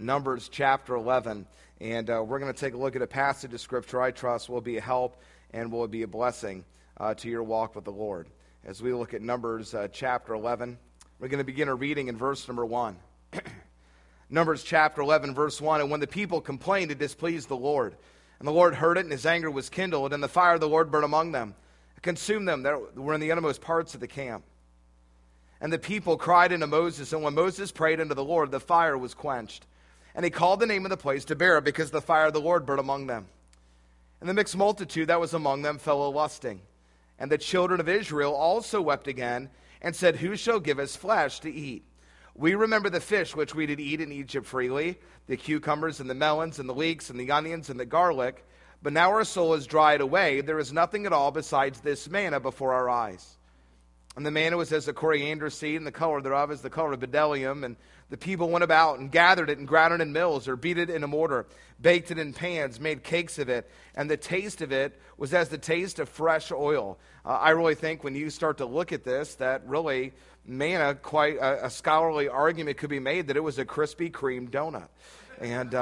Numbers chapter 11. And we're going to take a look at a passage of Scripture I trust will be a help and will be a blessing to your walk with the Lord. As we look at Numbers chapter 11, we're going to begin our reading in verse number 1. Numbers chapter 11, verse 1. And when the people complained, it displeased the Lord. And the Lord heard it, and his anger was kindled, and the fire of the Lord burned among them, and consumed them that were in the innermost parts of the camp. And the people cried unto Moses, and when Moses prayed unto the Lord, the fire was quenched. And he called the name of the place Taberah, because the fire of the Lord burned among them. And the mixed multitude that was among them fell a-lusting. And the children of Israel also wept again, and said, Who shall give us flesh to eat? We remember the fish which we did eat in Egypt freely, the cucumbers and the melons and the leeks and the onions and the garlic. But now our soul is dried away. There is nothing at all besides this manna before our eyes. And the manna was as the coriander seed, and the color thereof is the color of bdellium. And the people went about and gathered it and ground it in mills, or beat it in a mortar, baked it in pans, made cakes of it. And the taste of it was as the taste of fresh oil. I really think when you start to look at this, that really manna, quite a scholarly argument could be made that it was a Krispy Kreme donut. And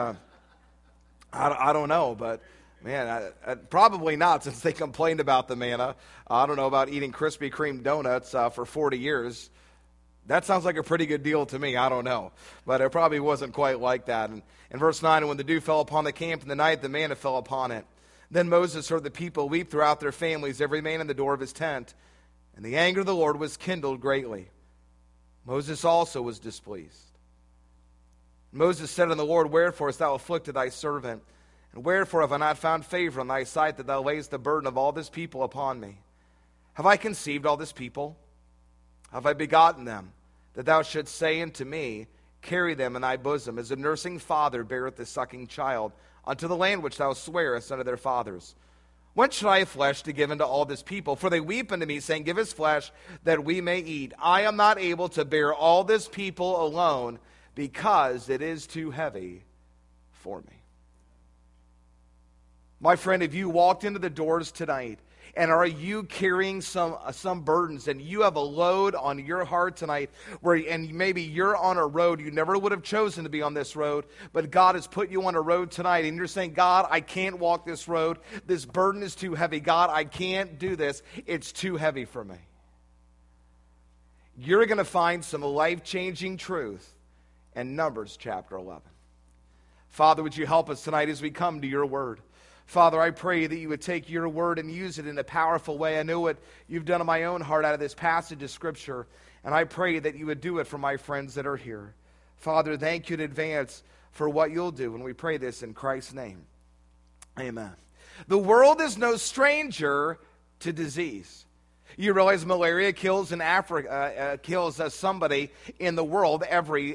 I don't know, but man, probably not, since they complained about the manna. I don't know about eating Krispy Kreme donuts for 40 years. That sounds like a pretty good deal to me. I don't know. But it probably wasn't quite like that. And in verse 9, and when the dew fell upon the camp in the night, the manna fell upon it. Then Moses heard the people weep throughout their families, every man in the door of his tent. And the anger of the Lord was kindled greatly. Moses also was displeased. Moses said unto the Lord, Wherefore hast thou afflicted thy servant? And wherefore have I not found favor in thy sight, that thou layest the burden of all this people upon me? Have I conceived all this people? Have I begotten them, that thou shouldst say unto me, Carry them in thy bosom, as a nursing father beareth the sucking child, unto the land which thou swarest unto their fathers? When should I have flesh to give unto all this people? For they weep unto me, saying, Give us flesh, that we may eat. I am not able to bear all this people alone, because it is too heavy for me. My friend, if you walked into the doors tonight, and are you carrying some burdens, and you have a load on your heart tonight, and maybe you're on a road, you never would have chosen to be on this road, but God has put you on a road tonight, and you're saying, God, I can't walk this road. This burden is too heavy. God, I can't do this. It's too heavy for me. You're going to find some life-changing truth in Numbers chapter 11. Father, would you help us tonight as we come to your word? Father, I pray that you would take your word and use it in a powerful way. I know what you've done in my own heart out of this passage of Scripture, and I pray that you would do it for my friends that are here. Father, thank you in advance for what you'll do, and we pray this in Christ's name. Amen. The world is no stranger to disease. You realize malaria kills in Africa, kills somebody in the world every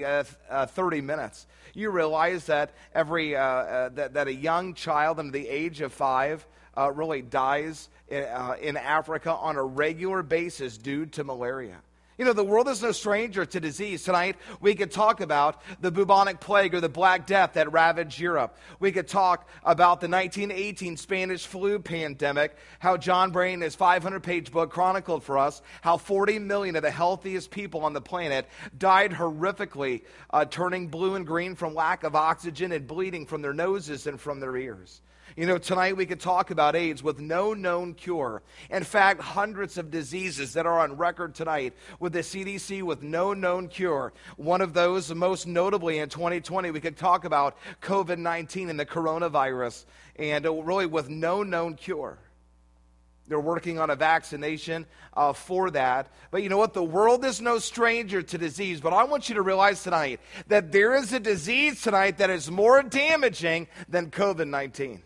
30 minutes. You realize that that a young child under the age of 5 really dies in Africa on a regular basis due to malaria. You know, the world is no stranger to disease. Tonight, we could talk about the bubonic plague or the Black Death that ravaged Europe. We could talk about the 1918 Spanish flu pandemic, how John Brain, in his 500-page book, chronicled for us how 40 million of the healthiest people on the planet died horrifically, turning blue and green from lack of oxygen and bleeding from their noses and from their ears. You know, tonight we could talk about AIDS with no known cure. In fact, hundreds of diseases that are on record tonight with the CDC with no known cure. One of those, most notably in 2020, we could talk about COVID-19 and the coronavirus, and really with no known cure. They're working on a vaccination for that. But you know what? The world is no stranger to disease. But I want you to realize tonight that there is a disease tonight that is more damaging than COVID-19.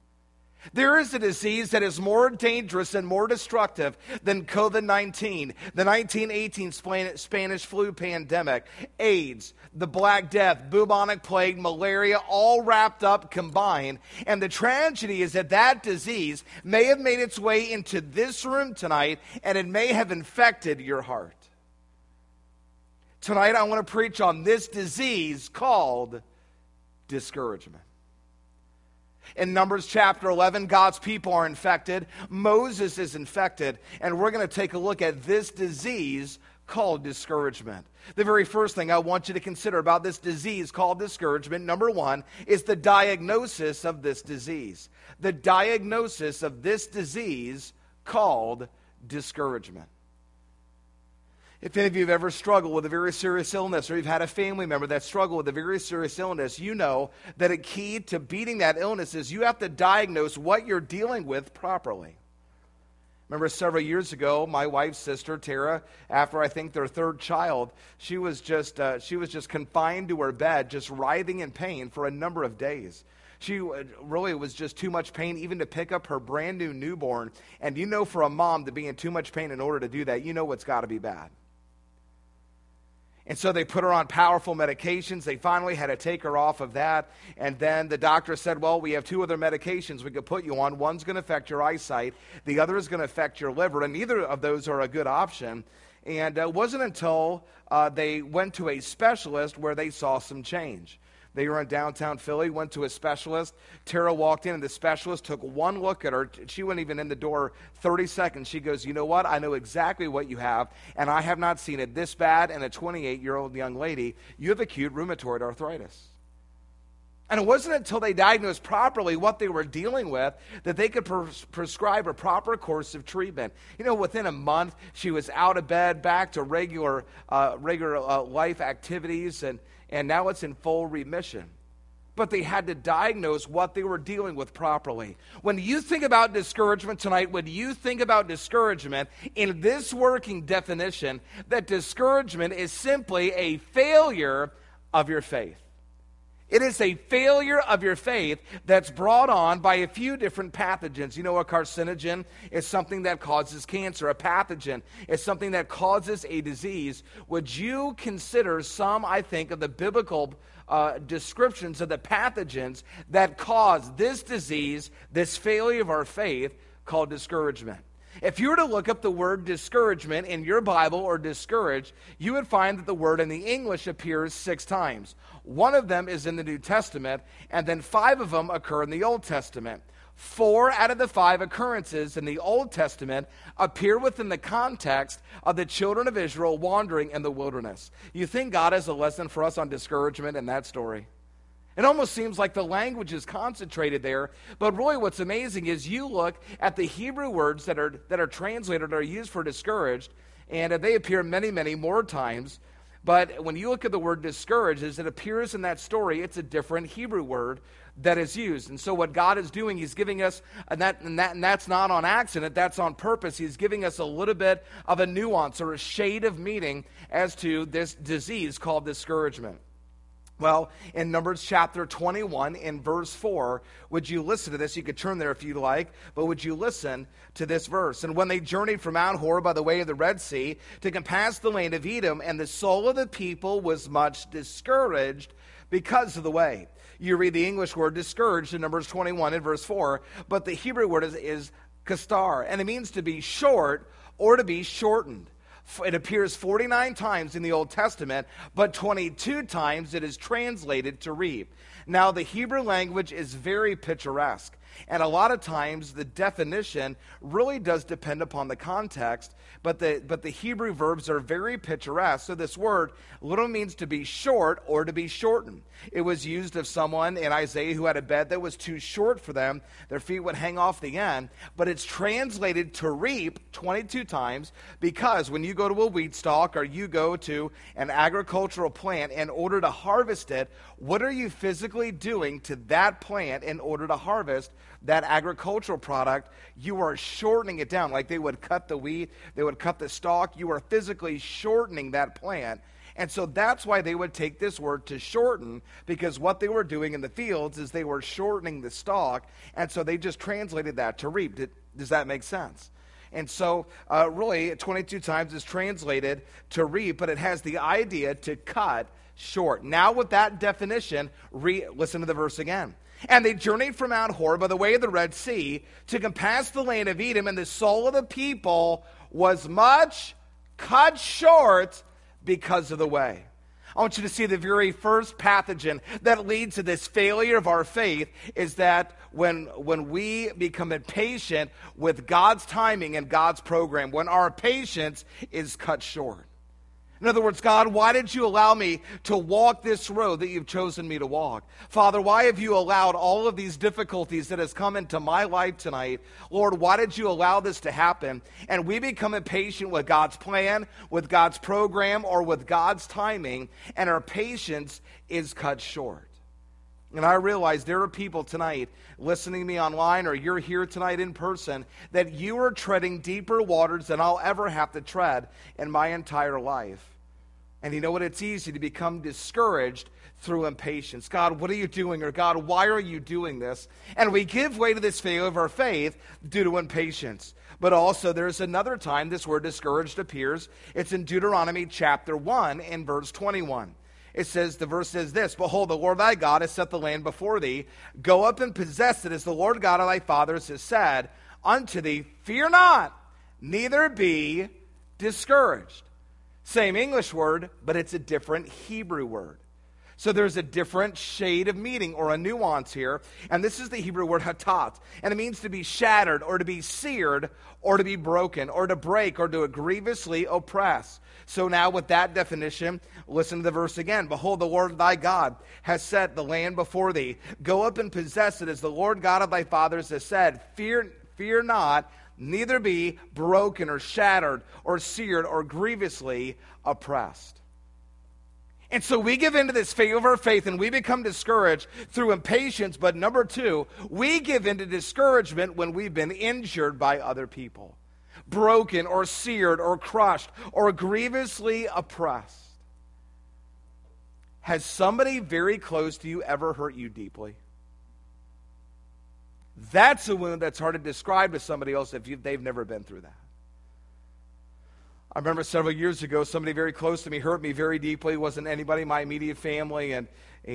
There is a disease that is more dangerous and more destructive than COVID-19, the 1918 Spanish flu pandemic, AIDS, the Black Death, bubonic plague, malaria, all wrapped up, combined. And the tragedy is that that disease may have made its way into this room tonight, and it may have infected your heart. Tonight I want to preach on this disease called discouragement. In Numbers chapter 11, God's people are infected. Moses is infected. And we're going to take a look at this disease called discouragement. The very first thing I want you to consider about this disease called discouragement, number one, is the diagnosis of this disease. The diagnosis of this disease called discouragement. If any of you have ever struggled with a very serious illness, or you've had a family member that struggled with a very serious illness, you know that a key to beating that illness is you have to diagnose what you're dealing with properly. Remember several years ago, my wife's sister, Tara, after I think their third child, she was just confined to her bed, just writhing in pain for a number of days. She really was just too much pain even to pick up her brand new newborn. And you know, for a mom to be in too much pain in order to do that, you know it's got to be bad. And so they put her on powerful medications. They finally had to take her off of that. And then the doctor said, well, we have two other medications we could put you on. One's going to affect your eyesight. The other is going to affect your liver. And neither of those are a good option. And it wasn't until they went to a specialist where they saw some change. They were in downtown Philly, went to a specialist. Tara walked in, and the specialist took one look at her. She wasn't even in the door 30 seconds. She goes, you know what? I know exactly what you have, and I have not seen it this bad in a 28-year-old young lady. You have acute rheumatoid arthritis. And it wasn't until they diagnosed properly what they were dealing with that they could prescribe a proper course of treatment. You know, within a month, she was out of bed, back to regular life activities, and now it's in full remission. But they had to diagnose what they were dealing with properly. When you think about discouragement tonight, when you think about discouragement, in this working definition, that discouragement is simply a failure of your faith. It is a failure of your faith that's brought on by a few different pathogens. You know, a carcinogen is something that causes cancer. A pathogen is something that causes a disease. Would you consider some, I think, of the biblical descriptions of the pathogens that cause this disease, this failure of our faith, called discouragement? If you were to look up the word discouragement in your Bible, or discouraged, you would find that the word in the English appears 6 times. One of them is in the New Testament, and then 5 of them occur in the Old Testament. 4 out of the 5 occurrences in the Old Testament appear within the context of the children of Israel wandering in the wilderness. You think God has a lesson for us on discouragement in that story? It almost seems like the language is concentrated there, but really what's amazing is you look at the Hebrew words that are translated or used for discouraged, and they appear many, many more times. But when you look at the word discouraged, as it appears in that story, it's a different Hebrew word that is used. And so what God is doing, He's giving us, and that's not on accident, that's on purpose. He's giving us a little bit of a nuance or a shade of meaning as to this disease called discouragement. Well, in Numbers chapter 21, in verse 4, would you listen to this? You could turn there if you like, but would you listen to this verse? And when they journeyed from Mount Hor by the way of the Red Sea to compass the land of Edom, and the soul of the people was much discouraged because of the way. You read the English word discouraged in Numbers 21 in verse 4, but the Hebrew word is kastar, and it means to be short or to be shortened. It appears 49 times in the Old Testament, but 22 times it is translated to reap. Now, the Hebrew language is very picturesque, and a lot of times the definition really does depend upon the context, but the Hebrew verbs are very picturesque. So this word literally means to be short or to be shortened. It was used of someone in Isaiah who had a bed that was too short for them. Their feet would hang off the end. But it's translated to reap 22 times because when you go to a wheat stalk or you go to an agricultural plant in order to harvest it, what are you physically doing to that plant in order to harvest that agricultural product? You are shortening it down. Like they would cut the wheat, they would cut the stalk. You are physically shortening that plant. And so that's why they would take this word to shorten, because what they were doing in the fields is they were shortening the stalk, and so they just translated that to reap. Does that make sense? And so really 22 times is translated to reap, but it has the idea to cut short. Now with that definition, listen to the verse again. And they journeyed from Mount Hor by the way of the Red Sea to compass the land of Edom, and the soul of the people was much cut short because of the way. I want you to see the very first pathogen that leads to this failure of our faith is that when we become impatient with God's timing and God's program, when our patience is cut short. In other words, God, why did you allow me to walk this road that you've chosen me to walk? Father, why have you allowed all of these difficulties that has come into my life tonight? Lord, why did you allow this to happen? And we become impatient with God's plan, with God's program, or with God's timing, and our patience is cut short. And I realize there are people tonight listening to me online, or you're here tonight in person, that you are treading deeper waters than I'll ever have to tread in my entire life. And you know what? It's easy to become discouraged through impatience. God, what are you doing? Or God, why are you doing this? And we give way to this failure of our faith due to impatience. But also there's another time this word discouraged appears. It's in Deuteronomy chapter 1 and verse 21. It says, the verse says this, Behold, the Lord thy God has set the land before thee. Go up and possess it, as the Lord God of thy fathers has said unto thee. Fear not, neither be discouraged. Same English word, but it's a different Hebrew word. So there's a different shade of meaning or a nuance here. And this is the Hebrew word hatat. And it means to be shattered or to be seared or to be broken or to break or to grievously oppress. So now with that definition, listen to the verse again. Behold, the Lord thy God has set the land before thee. Go up and possess it, as the Lord God of thy fathers has said. Fear not, neither be broken or shattered or seared or grievously oppressed. And so we give into this failure of our faith and we become discouraged through impatience. But number two, we give into discouragement when we've been injured by other people. Broken or seared or crushed or grievously oppressed. Has somebody very close to you ever hurt you deeply? That's a wound that's hard to describe to somebody else if they've never been through that. I remember several years ago, somebody very close to me hurt me very deeply. It wasn't anybody in my immediate family, and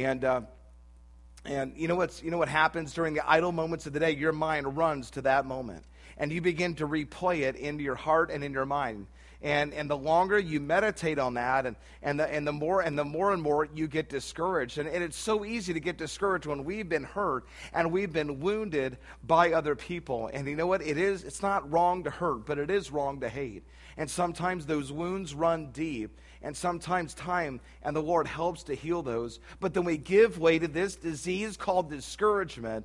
you know what happens during the idle moments of the day? Your mind runs to that moment, and you begin to replay it into your heart and in your mind. And the longer you meditate on that, and the more you get discouraged. And it's so easy to get discouraged when we've been hurt and we've been wounded by other people. And you know what? It's not wrong to hurt, but it is wrong to hate. And sometimes those wounds run deep. And sometimes time and the Lord helps to heal those. But then we give way to this disease called discouragement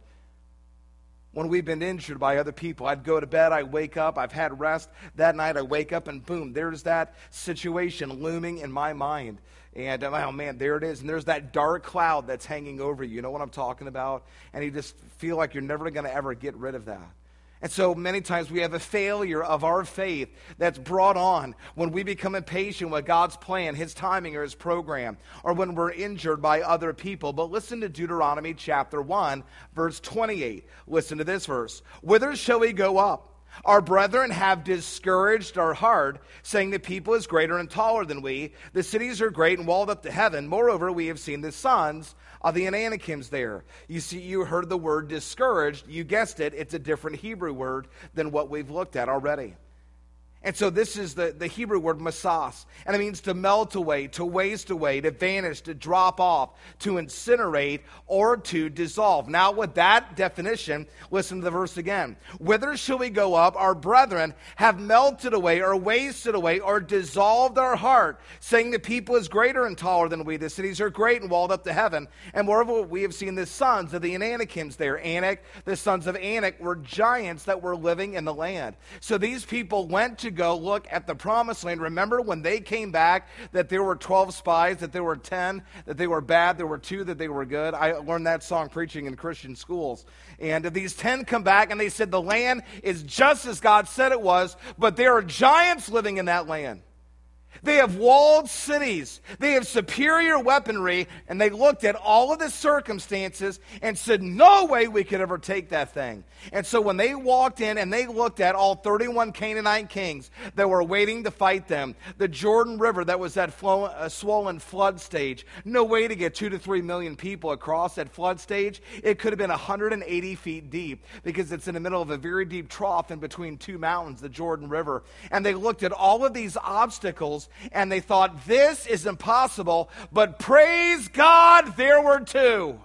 when we've been injured by other people. I'd go to bed, I wake up, I've had rest. That night I wake up and boom, there's that situation looming in my mind. And oh man, there it is. And there's that dark cloud that's hanging over you. You know what I'm talking about? And you just feel like you're never going to ever get rid of that. And so many times we have a failure of our faith that's brought on when we become impatient with God's plan, His timing, or His program, or when we're injured by other people. But listen to Deuteronomy chapter 1, verse 28. Listen to this verse. Whither shall we go up? Our brethren have discouraged our heart, saying the people is greater and taller than we. The cities are great and walled up to heaven. Moreover, we have seen the sons of the Anakims there. You see, you heard the word discouraged. You guessed it. It's a different Hebrew word than what we've looked at already. And so this is the Hebrew word masas, and it means to melt away, to waste away, to vanish, to drop off, to incinerate, or to dissolve. Now with that definition, listen to the verse again. Whither shall we go up? Our brethren have melted away, or wasted away, or dissolved our heart, saying the people is greater and taller than we. The cities are great and walled up to heaven. And moreover, we have seen the sons of the Anakims there. Anak, the sons of Anak, were giants that were living in the land. So these people went to go look at the promised land. Remember when they came back that there were 12 spies, that there were 10, that they were bad, there were 2 that they were good. I learned that song preaching in Christian schools. And these 10 come back and they said the land is just as God said it was, but there are giants living in that land. They have walled cities. They have superior weaponry. And they looked at all of the circumstances and said, no way we could ever take that thing. And so when they walked in and they looked at all 31 Canaanite kings that were waiting to fight them, the Jordan River that was at swollen flood stage, no way to get 2 to 3 million people across that flood stage. It could have been 180 feet deep because it's in the middle of a very deep trough in between 2 mountains, the Jordan River. And they looked at all of these obstacles and they thought, this is impossible, but praise God, there were 2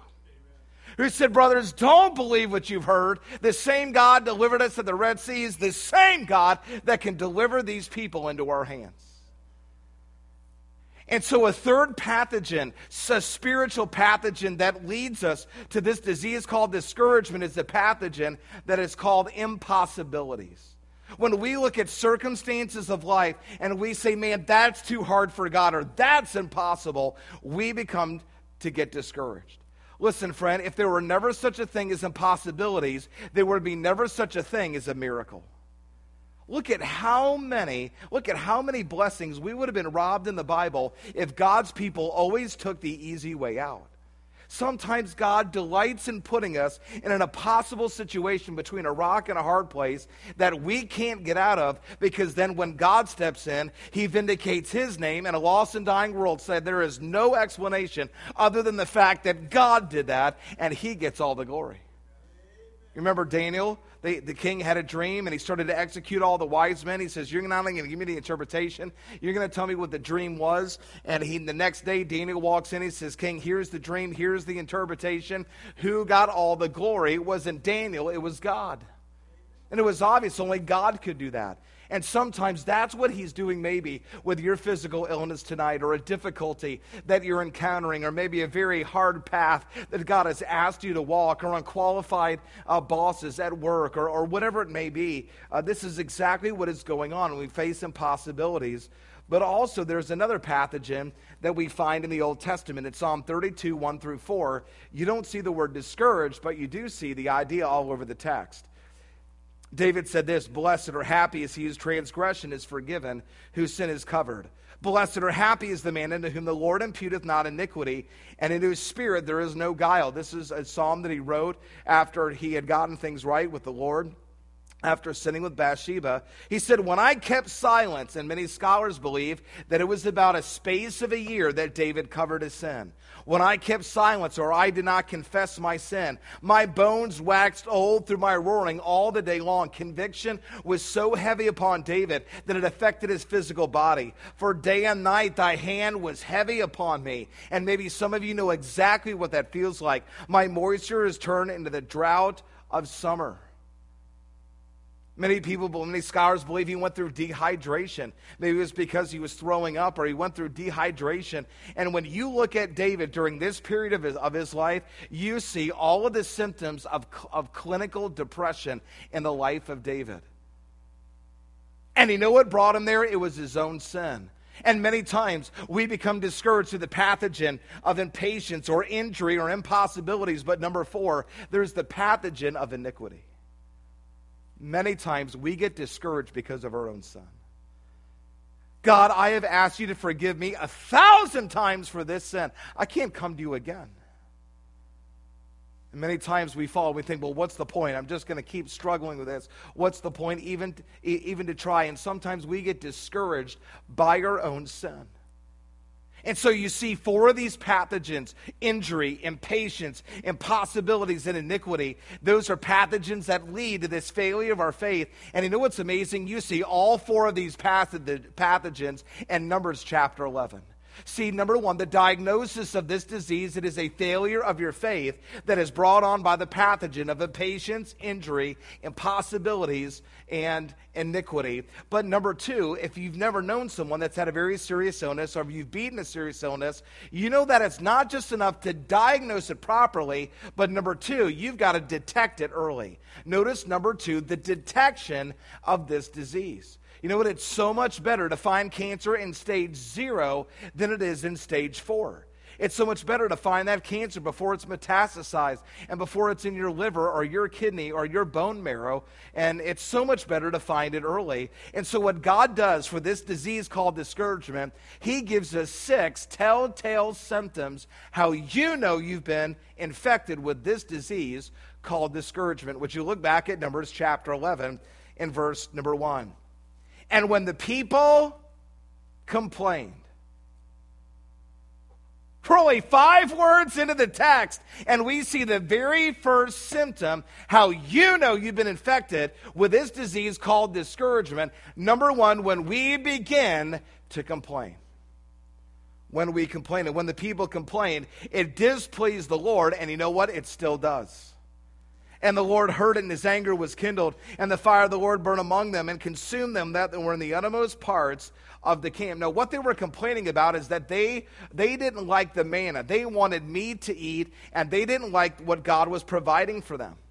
who said, brothers, don't believe what you've heard. The same God delivered us at the Red Sea is the same God that can deliver these people into our hands. And so a third pathogen, a spiritual pathogen that leads us to this disease called discouragement, is the pathogen that is called impossibilities. When we look at circumstances of life and we say, man, that's too hard for God, or that's impossible, we become to get discouraged. Listen, friend, if there were never such a thing as impossibilities, there would be never such a thing as a miracle. Look at how many blessings we would have been robbed in the Bible if God's people always took the easy way out. Sometimes God delights in putting us in an impossible situation between a rock and a hard place that we can't get out of, because then when God steps in, he vindicates his name, and a lost and dying world said there is no explanation other than the fact that God did that, and he gets all the glory. You remember Daniel? The king had a dream, and he started to execute all the wise men. He says, you're not only going to give me the interpretation, you're going to tell me what the dream was. And the next day, Daniel walks in. He says, King, here's the dream. Here's the interpretation. Who got all the glory? It wasn't Daniel. It was God. And it was obvious only God could do that. And sometimes that's what he's doing maybe with your physical illness tonight, or a difficulty that you're encountering, or maybe a very hard path that God has asked you to walk, or unqualified bosses at work, or whatever it may be. This is exactly what is going on when we face impossibilities. But also there's another pathogen that we find in the Old Testament. In Psalm 32, 1 through 4, you don't see the word discouraged, but you do see the idea all over the text. David said this, blessed or happy is he whose transgression is forgiven, whose sin is covered. Blessed or happy is the man into whom the Lord imputeth not iniquity, and in whose spirit there is no guile. This is a psalm that he wrote after he had gotten things right with the Lord, after sinning with Bathsheba. He said, when I kept silence, and many scholars believe that it was about a space of a year that David covered his sin. When I kept silence, or I did not confess my sin, my bones waxed old through my roaring all the day long. Conviction was so heavy upon David that it affected his physical body. For day and night thy hand was heavy upon me. And maybe some of you know exactly what that feels like. My moisture is turned into the drought of summer. Many scholars believe he went through dehydration. Maybe it was because he was throwing up, or he went through dehydration. And when you look at David during this period of his life, you see all of the symptoms of clinical depression in the life of David. And you know what brought him there? It was his own sin. And many times we become discouraged through the pathogen of impatience or injury or impossibilities. But number 4, there's the pathogen of iniquity. Many times we get discouraged because of our own sin. God, I have asked you to forgive me 1,000 times for this sin. I can't come to you again. And many times we fall, we think, well, what's the point? I'm just going to keep struggling with this. What's the point even to try? And sometimes we get discouraged by our own sin. And so you see 4 of these pathogens: injury, impatience, impossibilities, and iniquity. Those are pathogens that lead to this failure of our faith. And you know what's amazing? You see all 4 of these pathogens in Numbers chapter 11. See, number 1, the diagnosis of this disease, it is a failure of your faith that is brought on by the pathogen of impatience, injury, impossibilities, and iniquity. But number 2, if you've never known someone that's had a very serious illness, or if you've beaten a serious illness, you know that it's not just enough to diagnose it properly, but number 2, you've got to detect it early. Notice number 2, the detection of this disease. You know what? It's so much better to find cancer in stage 0 than it is in stage 4. It's so much better to find that cancer before it's metastasized and before it's in your liver or your kidney or your bone marrow. And it's so much better to find it early. And so what God does for this disease called discouragement, he gives us 6 telltale symptoms how you know you've been infected with this disease called discouragement. Would you look back at Numbers chapter 11 in verse number 1? And when the people complained. We're only 5 words into the text, and we see the very first symptom, how you know you've been infected with this disease called discouragement. Number 1, when we begin to complain. When we complain, and when the people complained, it displeased the Lord, and you know what? It still does. And the Lord heard it, and his anger was kindled. And the fire of the Lord burned among them and consumed them that were in the uttermost parts of the camp. Now, what they were complaining about is that they didn't like the manna. They wanted meat to eat, and they didn't like what God was providing for them.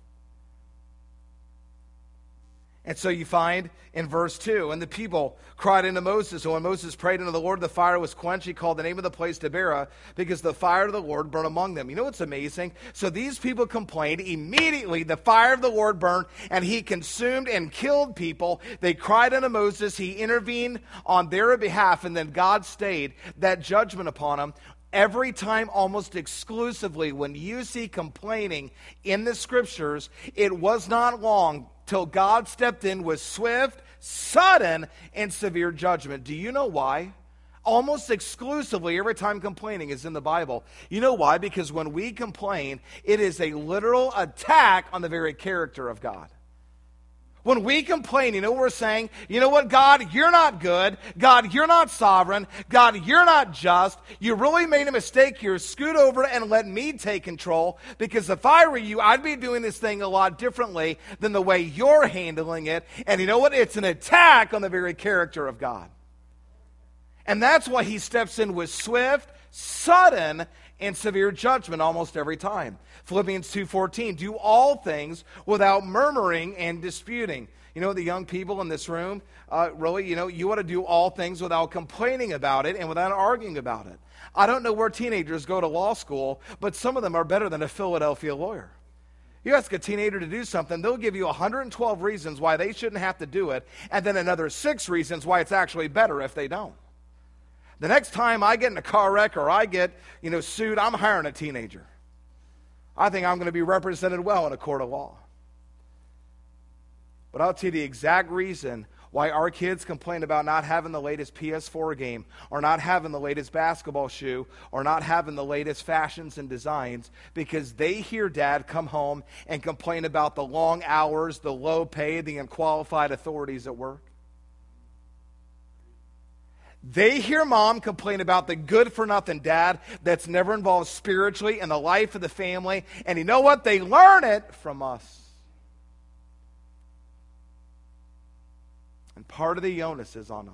And so you find in verse 2, and the people cried unto Moses. And when Moses prayed unto the Lord, the fire was quenched. He called the name of the place Taberah, because the fire of the Lord burned among them. You know what's amazing? So these people complained. Immediately the fire of the Lord burned, and he consumed and killed people. They cried unto Moses. He intervened on their behalf, and then God stayed that judgment upon them. Every time, almost exclusively, when you see complaining in the scriptures, it was not long till God stepped in with swift, sudden, and severe judgment. Do you know why? Almost exclusively, every time complaining is in the Bible. You know why? Because when we complain, it is a literal attack on the very character of God. When we complain, you know what we're saying? You know what, God, you're not good. God, you're not sovereign. God, you're not just. You really made a mistake here. Scoot over and let me take control, because if I were you, I'd be doing this thing a lot differently than the way you're handling it. And you know what? It's an attack on the very character of God. And that's why he steps in with swift, sudden, and severe judgment almost every time. Philippians 2:14, do all things without murmuring and disputing. You know, the young people in this room, really, you ought to do all things without complaining about it and without arguing about it. I don't know where teenagers go to law school, but some of them are better than a Philadelphia lawyer. You ask a teenager to do something, they'll give you 112 reasons why they shouldn't have to do it, and then another 6 reasons why it's actually better if they don't. The next time I get in a car wreck or I get, sued, I'm hiring a teenager. I think I'm going to be represented well in a court of law. But I'll tell you the exact reason why our kids complain about not having the latest PS4 game, or not having the latest basketball shoe, or not having the latest fashions and designs, because they hear dad come home and complain about the long hours, the low pay, the unqualified authorities at work. They hear mom complain about the good-for-nothing dad that's never involved spiritually in the life of the family. And you know what? They learn it from us. And part of the onus is on us.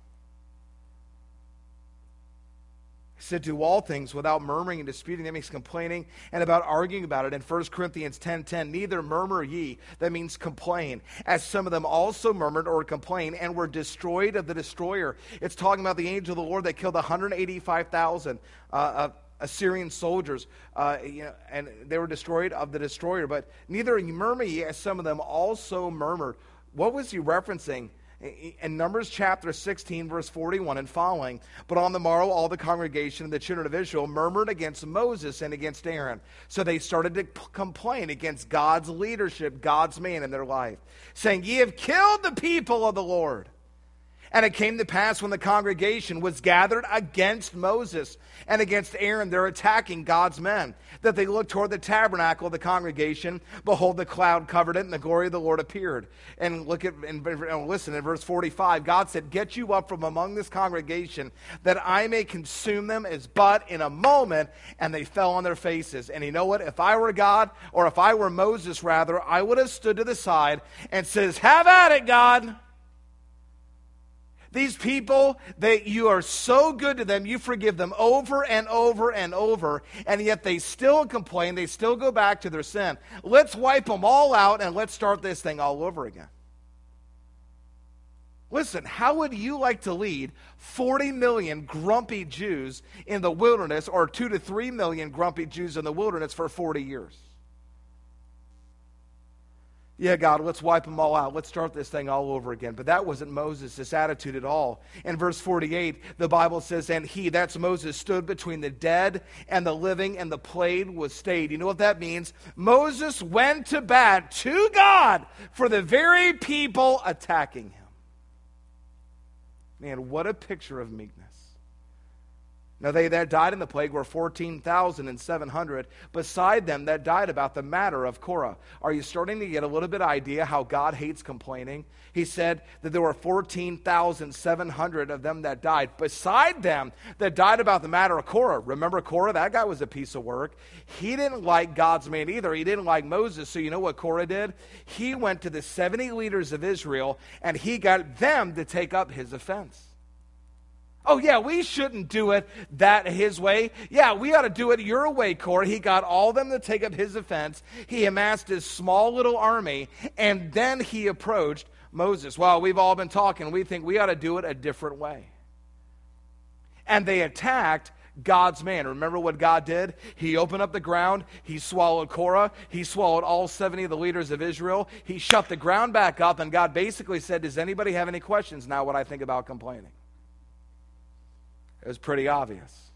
He said, do all things without murmuring and disputing. That means complaining and about arguing about it. In 1 Corinthians 10:10, neither murmur ye, that means complain, as some of them also murmured or complained and were destroyed of the destroyer. It's talking about the angel of the Lord that killed 185,000 Assyrian soldiers, and they were destroyed of the destroyer. But neither murmur ye, as some of them also murmured. What was he referencing? In Numbers chapter 16, verse 41 and following, but on the morrow all the congregation and the children of Israel murmured against Moses and against Aaron. So they started to complain against God's leadership, God's man in their life, saying, ye have killed the people of the Lord. And it came to pass when the congregation was gathered against Moses and against Aaron, they're attacking God's men, that they looked toward the tabernacle of the congregation. Behold, the cloud covered it, and the glory of the Lord appeared. And listen, in verse 45, God said, get you up from among this congregation, that I may consume them as but in a moment. And they fell on their faces. And you know what? If I were God, or if I were Moses rather, I would have stood to the side and says, have at it, God. These people, you are so good to them, you forgive them over and over and over, and yet they still complain, they still go back to their sin. Let's wipe them all out and let's start this thing all over again. Listen, how would you like to lead 40 million grumpy Jews in the wilderness, or 2 to 3 million grumpy Jews in the wilderness for 40 years? Yeah, God, let's wipe them all out. Let's start this thing all over again. But that wasn't Moses' attitude at all. In verse 48, the Bible says, and he, that's Moses, stood between the dead and the living, and the plague was stayed. You know what that means? Moses went to bat to God for the very people attacking him. Man, what a picture of meekness. Now they that died in the plague were 14,700. Beside them that died about the matter of Korah. Are you starting to get a little bit of idea how God hates complaining? He said that there were 14,700 of them that died. Beside them that died about the matter of Korah. Remember Korah? That guy was a piece of work. He didn't like God's man either. He didn't like Moses. So you know what Korah did? He went to the 70 leaders of Israel and he got them to take up his offense. Oh, yeah, we shouldn't do it that his way. Yeah, we ought to do it your way, Korah. He got all of them to take up his offense. He amassed his small little army, and then he approached Moses. Well, we've all been talking. We think we ought to do it a different way. And they attacked God's man. Remember what God did? He opened up the ground. He swallowed Korah. He swallowed all 70 of the leaders of Israel. He shut the ground back up, and God basically said, does anybody have any questions now what I think about complaining? It was pretty obvious.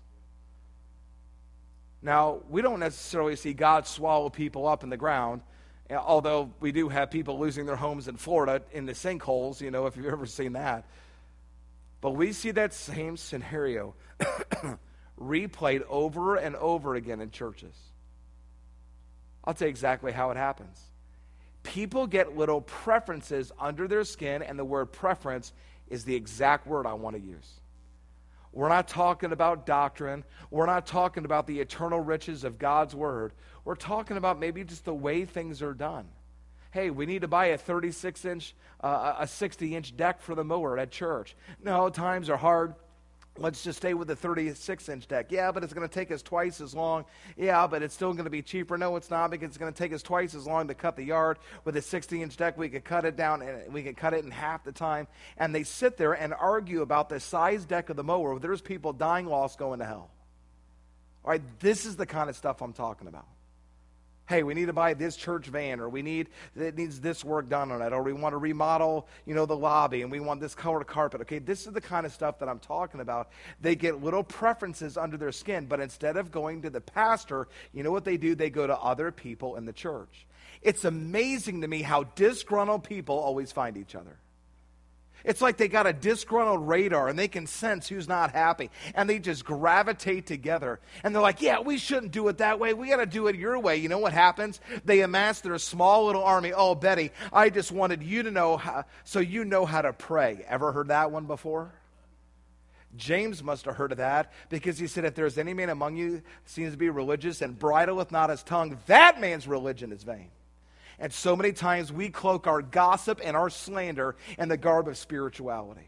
Now, we don't necessarily see God swallow people up in the ground, although we do have people losing their homes in Florida in the sinkholes, you know, if you've ever seen that. But we see that same scenario replayed over and over again in churches. I'll tell you exactly how it happens. People get little preferences under their skin, and the word preference is the exact word I want to use. We're not talking about doctrine. We're not talking about the eternal riches of God's word. We're talking about maybe just the way things are done. Hey, we need to buy a 36-inch, a 60-inch deck for the mower at church. No, times are hard. Let's just stay with the 36-inch deck. Yeah, but it's going to take us twice as long. Yeah, but it's still going to be cheaper. No, it's not, because it's going to take us twice as long to cut the yard. With a 60-inch deck, we could cut it down, and we could cut it in half the time. And they sit there and argue about the size deck of the mower. There's people dying lost going to hell. All right, this is the kind of stuff I'm talking about. Hey, we need to buy this church van, or it needs this work done on it, or we want to remodel, the lobby, and we want this color carpet. Okay, this is the kind of stuff that I'm talking about. They get little preferences under their skin, but instead of going to the pastor, you know what they do? They go to other people in the church. It's amazing to me how disgruntled people always find each other. It's like they got a disgruntled radar, and they can sense who's not happy, and they just gravitate together. And they're like, yeah, we shouldn't do it that way. We got to do it your way. You know what happens? They amass their small little army. Oh, Betty, I just wanted you to know so you know how to pray. Ever heard that one before? James must have heard of that, because he said, if there's any man among you seems to be religious and bridleth not his tongue, that man's religion is vain. And so many times we cloak our gossip and our slander in the garb of spirituality.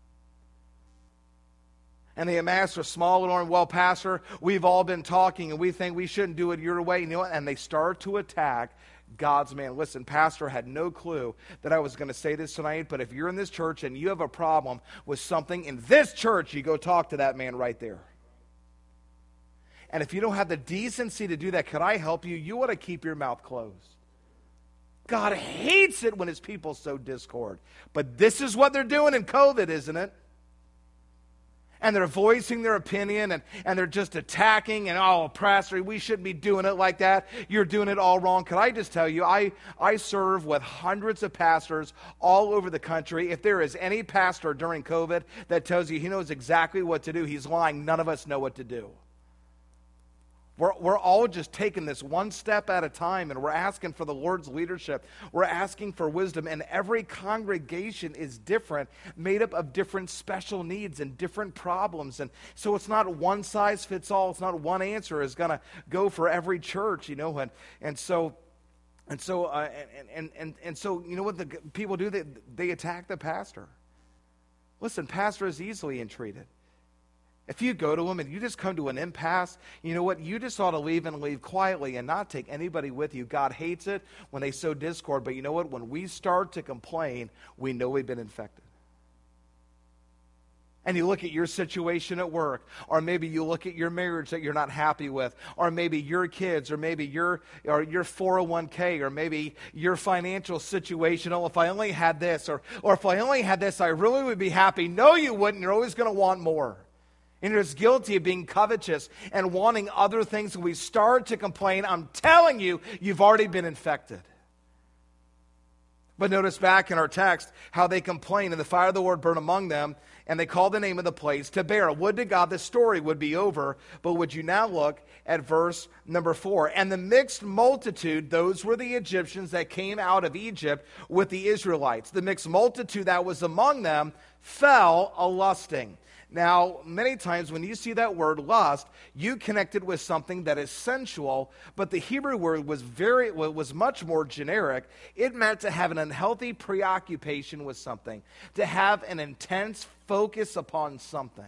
And they amass a small little army. Well, Pastor, we've all been talking and we think we shouldn't do it your way. You know what? And they start to attack God's man. Listen, Pastor had no clue that I was going to say this tonight, but if you're in this church and you have a problem with something in this church, you go talk to that man right there. And if you don't have the decency to do that, could I help you? You ought to keep your mouth closed. God hates it when his people sow discord. But this is what they're doing in COVID, isn't it? And they're voicing their opinion, and they're just attacking, and, oh, Pastor, we shouldn't be doing it like that. You're doing it all wrong. Could I just tell you, I serve with hundreds of pastors all over the country. If there is any pastor during COVID that tells you he knows exactly what to do, he's lying. None of us know what to do. We're all just taking this one step at a time, and we're asking for the Lord's leadership. We're asking for wisdom, and every congregation is different, made up of different special needs and different problems. And so it's not one size fits all. It's not one answer is going to go for every church, you know. And so you know what the people do? They attack the pastor. Listen, pastor is easily entreated. If you go to him and you just come to an impasse, you know what? You just ought to leave and leave quietly and not take anybody with you. God hates it when they sow discord. But you know what? When we start to complain, we know we've been infected. And you look at your situation at work, or maybe you look at your marriage that you're not happy with, or maybe your kids, or maybe your 401k, or maybe your financial situation. Oh, if I only had this, or if I only had this, I really would be happy. No, you wouldn't. You're always going to want more. And you're as guilty of being covetous and wanting other things. When we start to complain, I'm telling you, you've already been infected. But notice back in our text how they complain, and the fire of the Lord burned among them, and they called the name of the place Taberah. Would to God this story would be over, but would you now look at verse number 4. And the mixed multitude, those were the Egyptians that came out of Egypt with the Israelites. The mixed multitude that was among them fell a-lusting. Now, many times when you see that word lust, you connect it with something that is sensual, but the Hebrew word was much more generic. It meant to have an unhealthy preoccupation with something, to have an intense focus upon something.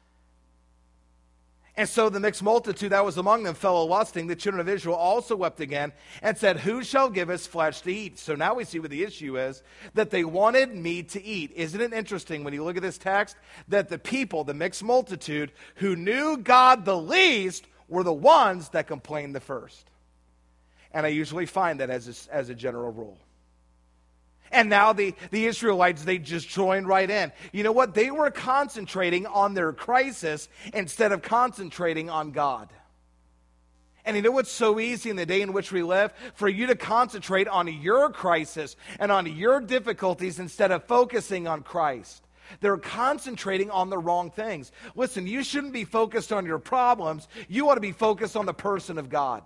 And so the mixed multitude that was among them fell a-lusting. The children of Israel also wept again and said, who shall give us flesh to eat? So now we see what the issue is, that they wanted meat to eat. Isn't it interesting when you look at this text that the people, the mixed multitude, who knew God the least were the ones that complained the first? And I usually find that as a general rule. And now the Israelites, they just joined right in. You know what? They were concentrating on their crisis instead of concentrating on God. And you know what's so easy in the day in which we live? For you to concentrate on your crisis and on your difficulties instead of focusing on Christ. They're concentrating on the wrong things. Listen, you shouldn't be focused on your problems. You ought to be focused on the person of God.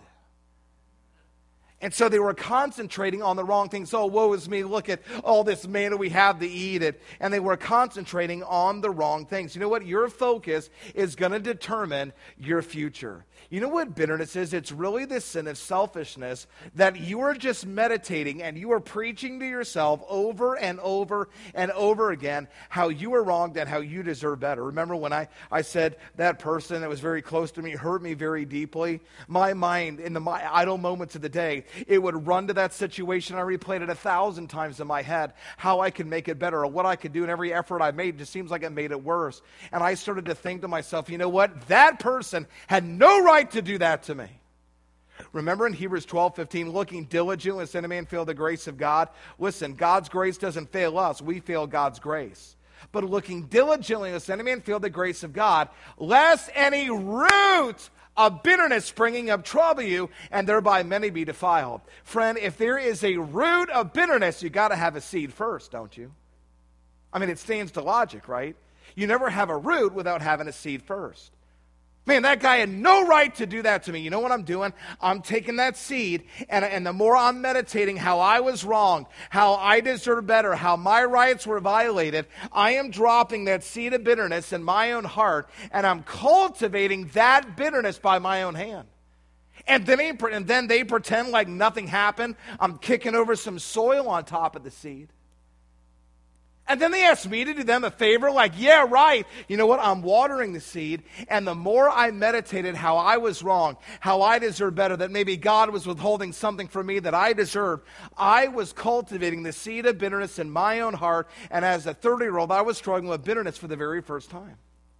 And so they were concentrating on the wrong things. Oh, woe is me, look at all this manna we have to eat it. And they were concentrating on the wrong things. You know what? Your focus is going to determine your future. You know what bitterness is? It's really this sin of selfishness that you are just meditating and you are preaching to yourself over and over and over again how you are wronged and how you deserve better. Remember when I said that person that was very close to me hurt me very deeply? My mind, in my idle moments of the day, it would run to that situation. I replayed it 1,000 times in my head, how I could make it better or what I could do, and every effort I made just seems like it made it worse. And I started to think to myself, you know what? That person had no right to do that to me. Remember in Hebrews 12:15, looking diligently lest any man fail the grace of God. Listen, God's grace doesn't fail us. We fail God's grace. But looking diligently lest any man fail the grace of God, lest any root of bitterness springing up trouble you, and thereby many be defiled. Friend, if there is a root of bitterness, you got to have a seed first, don't you? I mean, it stands to logic, right? You never have a root without having a seed first. Man, that guy had no right to do that to me. You know what I'm doing? I'm taking that seed, and the more I'm meditating how I was wronged, how I deserve better, how my rights were violated, I am dropping that seed of bitterness in my own heart, and I'm cultivating that bitterness by my own hand. And then they pretend like nothing happened. I'm kicking over some soil on top of the seed. And then they asked me to do them a favor, like, yeah, right. You know what? I'm watering the seed, and the more I meditated how I was wrong, how I deserved better, that maybe God was withholding something from me that I deserved, I was cultivating the seed of bitterness in my own heart, and as a 30-year-old, I was struggling with bitterness for the very first time.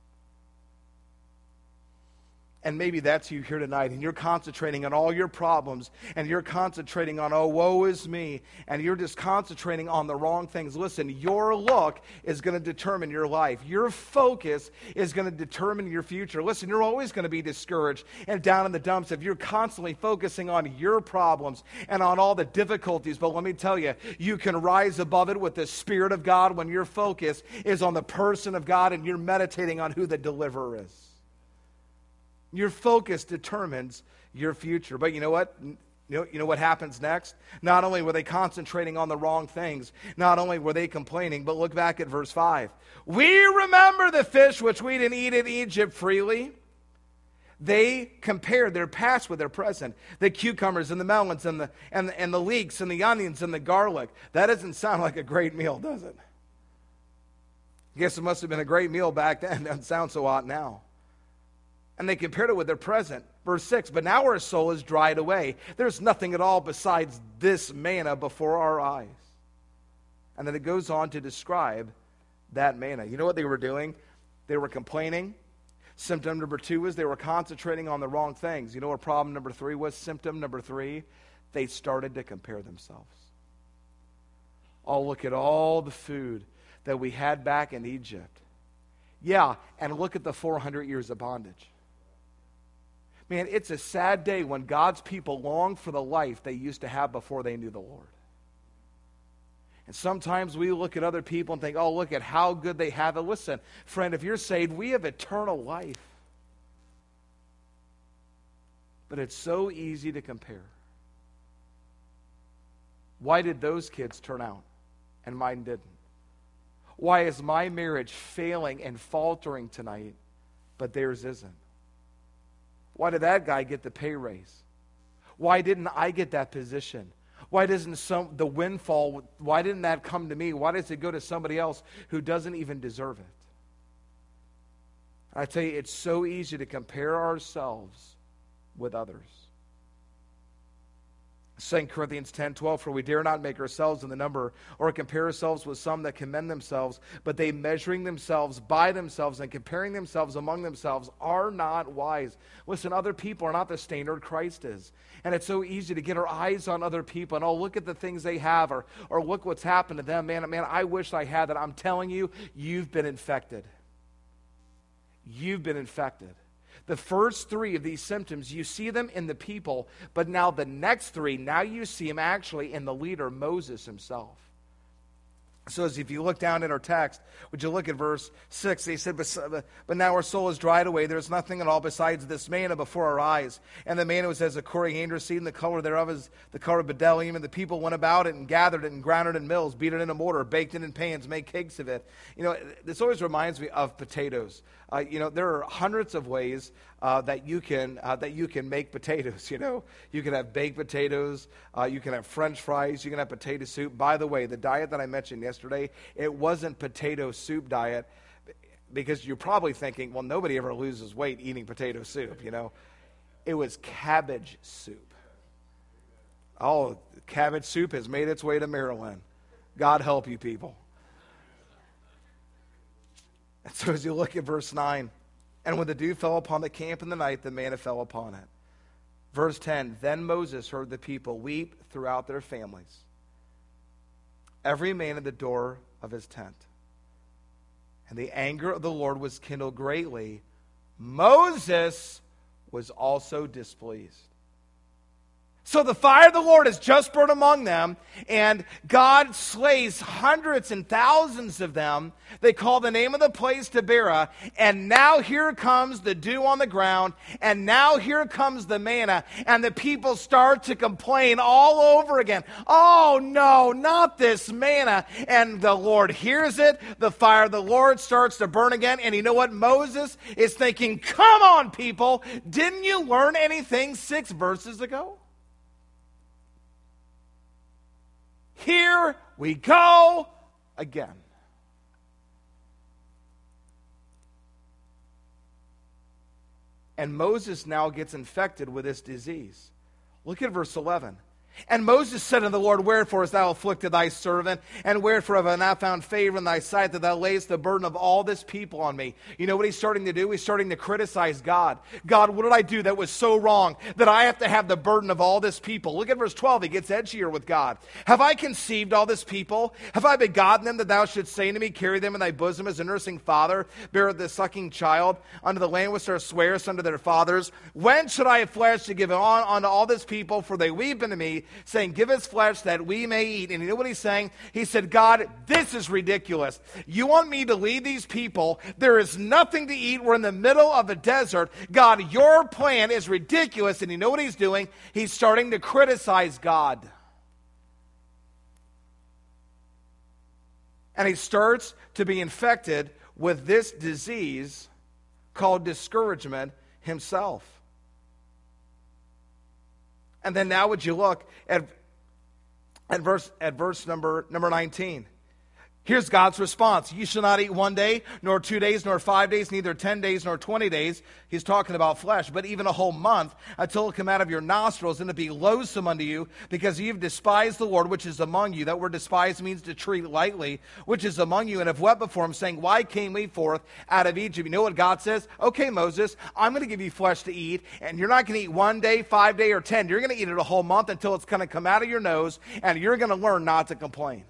And maybe that's you here tonight, and you're concentrating on all your problems, and you're concentrating on, oh, woe is me, and you're just concentrating on the wrong things. Listen, your look is going to determine your life. Your focus is going to determine your future. Listen, you're always going to be discouraged and down in the dumps if you're constantly focusing on your problems and on all the difficulties. But let me tell you, you can rise above it with the Spirit of God when your focus is on the person of God and you're meditating on who the deliverer is. Your focus determines your future. But you know what? You know what happens next? Not only were they concentrating on the wrong things, not only were they complaining, but look back at verse 5. We remember the fish which we didn't eat in Egypt freely. They compared their past with their present. The cucumbers and the melons and the leeks and the onions and the garlic. That doesn't sound like a great meal, does it? I guess it must have been a great meal back then. It doesn't sound so hot now. And they compared it with their present. Verse 6, but now our soul is dried away. There's nothing at all besides this manna before our eyes. And then it goes on to describe that manna. You know what they were doing? They were complaining. Symptom number 2 was they were concentrating on the wrong things. You know what problem number 3 was? Symptom number 3, they started to compare themselves. Oh, look at all the food that we had back in Egypt. Yeah, and look at the 400 years of bondage. Man, it's a sad day when God's people long for the life they used to have before they knew the Lord. And sometimes we look at other people and think, oh, look at how good they have it. Listen, friend, if you're saved, we have eternal life. But it's so easy to compare. Why did those kids turn out and mine didn't? Why is my marriage failing and faltering tonight, but theirs isn't? Why did that guy get the pay raise? Why didn't I get that position? Why doesn't the windfall, why didn't that come to me? Why does it go to somebody else who doesn't even deserve it? I tell you, it's so easy to compare ourselves with others. 2 Corinthians 10:12, for we dare not make ourselves in the number or compare ourselves with some that commend themselves, but they measuring themselves by themselves and comparing themselves among themselves are not wise. Listen, other people are not the standard, Christ is. And it's so easy to get our eyes on other people and, oh, look at the things they have, or look what's happened to them. Man, I wish I had that. I'm telling you, you've been infected. You've been infected. The first three of these symptoms, you see them in the people, but now the next three, now you see them actually in the leader, Moses himself. So as if you look down at our text, would you look at verse 6? They said, but now our soul is dried away. There's nothing at all besides this manna before our eyes. And the manna was as a coriander seed, and the color thereof is the color of bdellium. And the people went about it and gathered it and ground it in mills, beat it in a mortar, baked it in pans, made cakes of it. You know, this always reminds me of potatoes. There are hundreds of ways that you can make potatoes. You can have baked potatoes, you can have French fries, you can have potato soup. By the way, the diet that I mentioned yesterday, it wasn't potato soup diet, because you're probably thinking, well, nobody ever loses weight eating potato soup. It was cabbage soup. Oh, cabbage soup has made its way to Maryland. God help you people. And so as you look at verse 9, and when the dew fell upon the camp in the night, the manna fell upon it. Verse 10, then Moses heard the people weep throughout their families, every man at the door of his tent. And the anger of the Lord was kindled greatly. Moses was also displeased. So the fire of the Lord has just burned among them, and God slays hundreds and thousands of them. They call the name of the place Taberah, and now here comes the dew on the ground, and now here comes the manna, and the people start to complain all over again. Oh no, not this manna. And the Lord hears it. The fire of the Lord starts to burn again, and you know what? Moses is thinking, come on, people, didn't you learn anything 6 verses ago? Here we go again. And Moses now gets infected with this disease. Look at verse 11. And Moses said unto the Lord, wherefore hast thou afflicted thy servant? And wherefore have I not found favor in thy sight, that thou layest the burden of all this people on me? You know what he's starting to do? He's starting to criticize God. God, what did I do that was so wrong that I have to have the burden of all this people? Look at verse 12. He gets edgier with God. Have I conceived all this people? Have I begotten them, that thou shouldst say to me, carry them in thy bosom as a nursing father beareth the sucking child unto the land which thou swearest unto their fathers? When should I have flesh to give on unto all this people? For they weep unto me, saying, give us flesh that we may eat. And you know what he's saying? He said, God, this is ridiculous. You want me to lead these people? There is nothing to eat. We're in the middle of a desert. God, your plan is ridiculous. And you know what he's doing? He's starting to criticize God. And he starts to be infected with this disease called discouragement himself. And then now would you look at verse number 19. Here's God's response. You shall not eat 1 day, nor 2 days, nor 5 days, neither 10 days, nor 20 days. He's talking about flesh, but even a whole month, until it come out of your nostrils, and it be loathsome unto you, because you've despised the Lord, which is among you. That word despise means to treat lightly, which is among you, and have wept before him, saying, why came we forth out of Egypt? You know what God says? Okay, Moses, I'm going to give you flesh to eat, and you're not going to eat 1 day, 5 day, or 10. You're going to eat it a whole month until it's going to come out of your nose, and you're going to learn not to complain.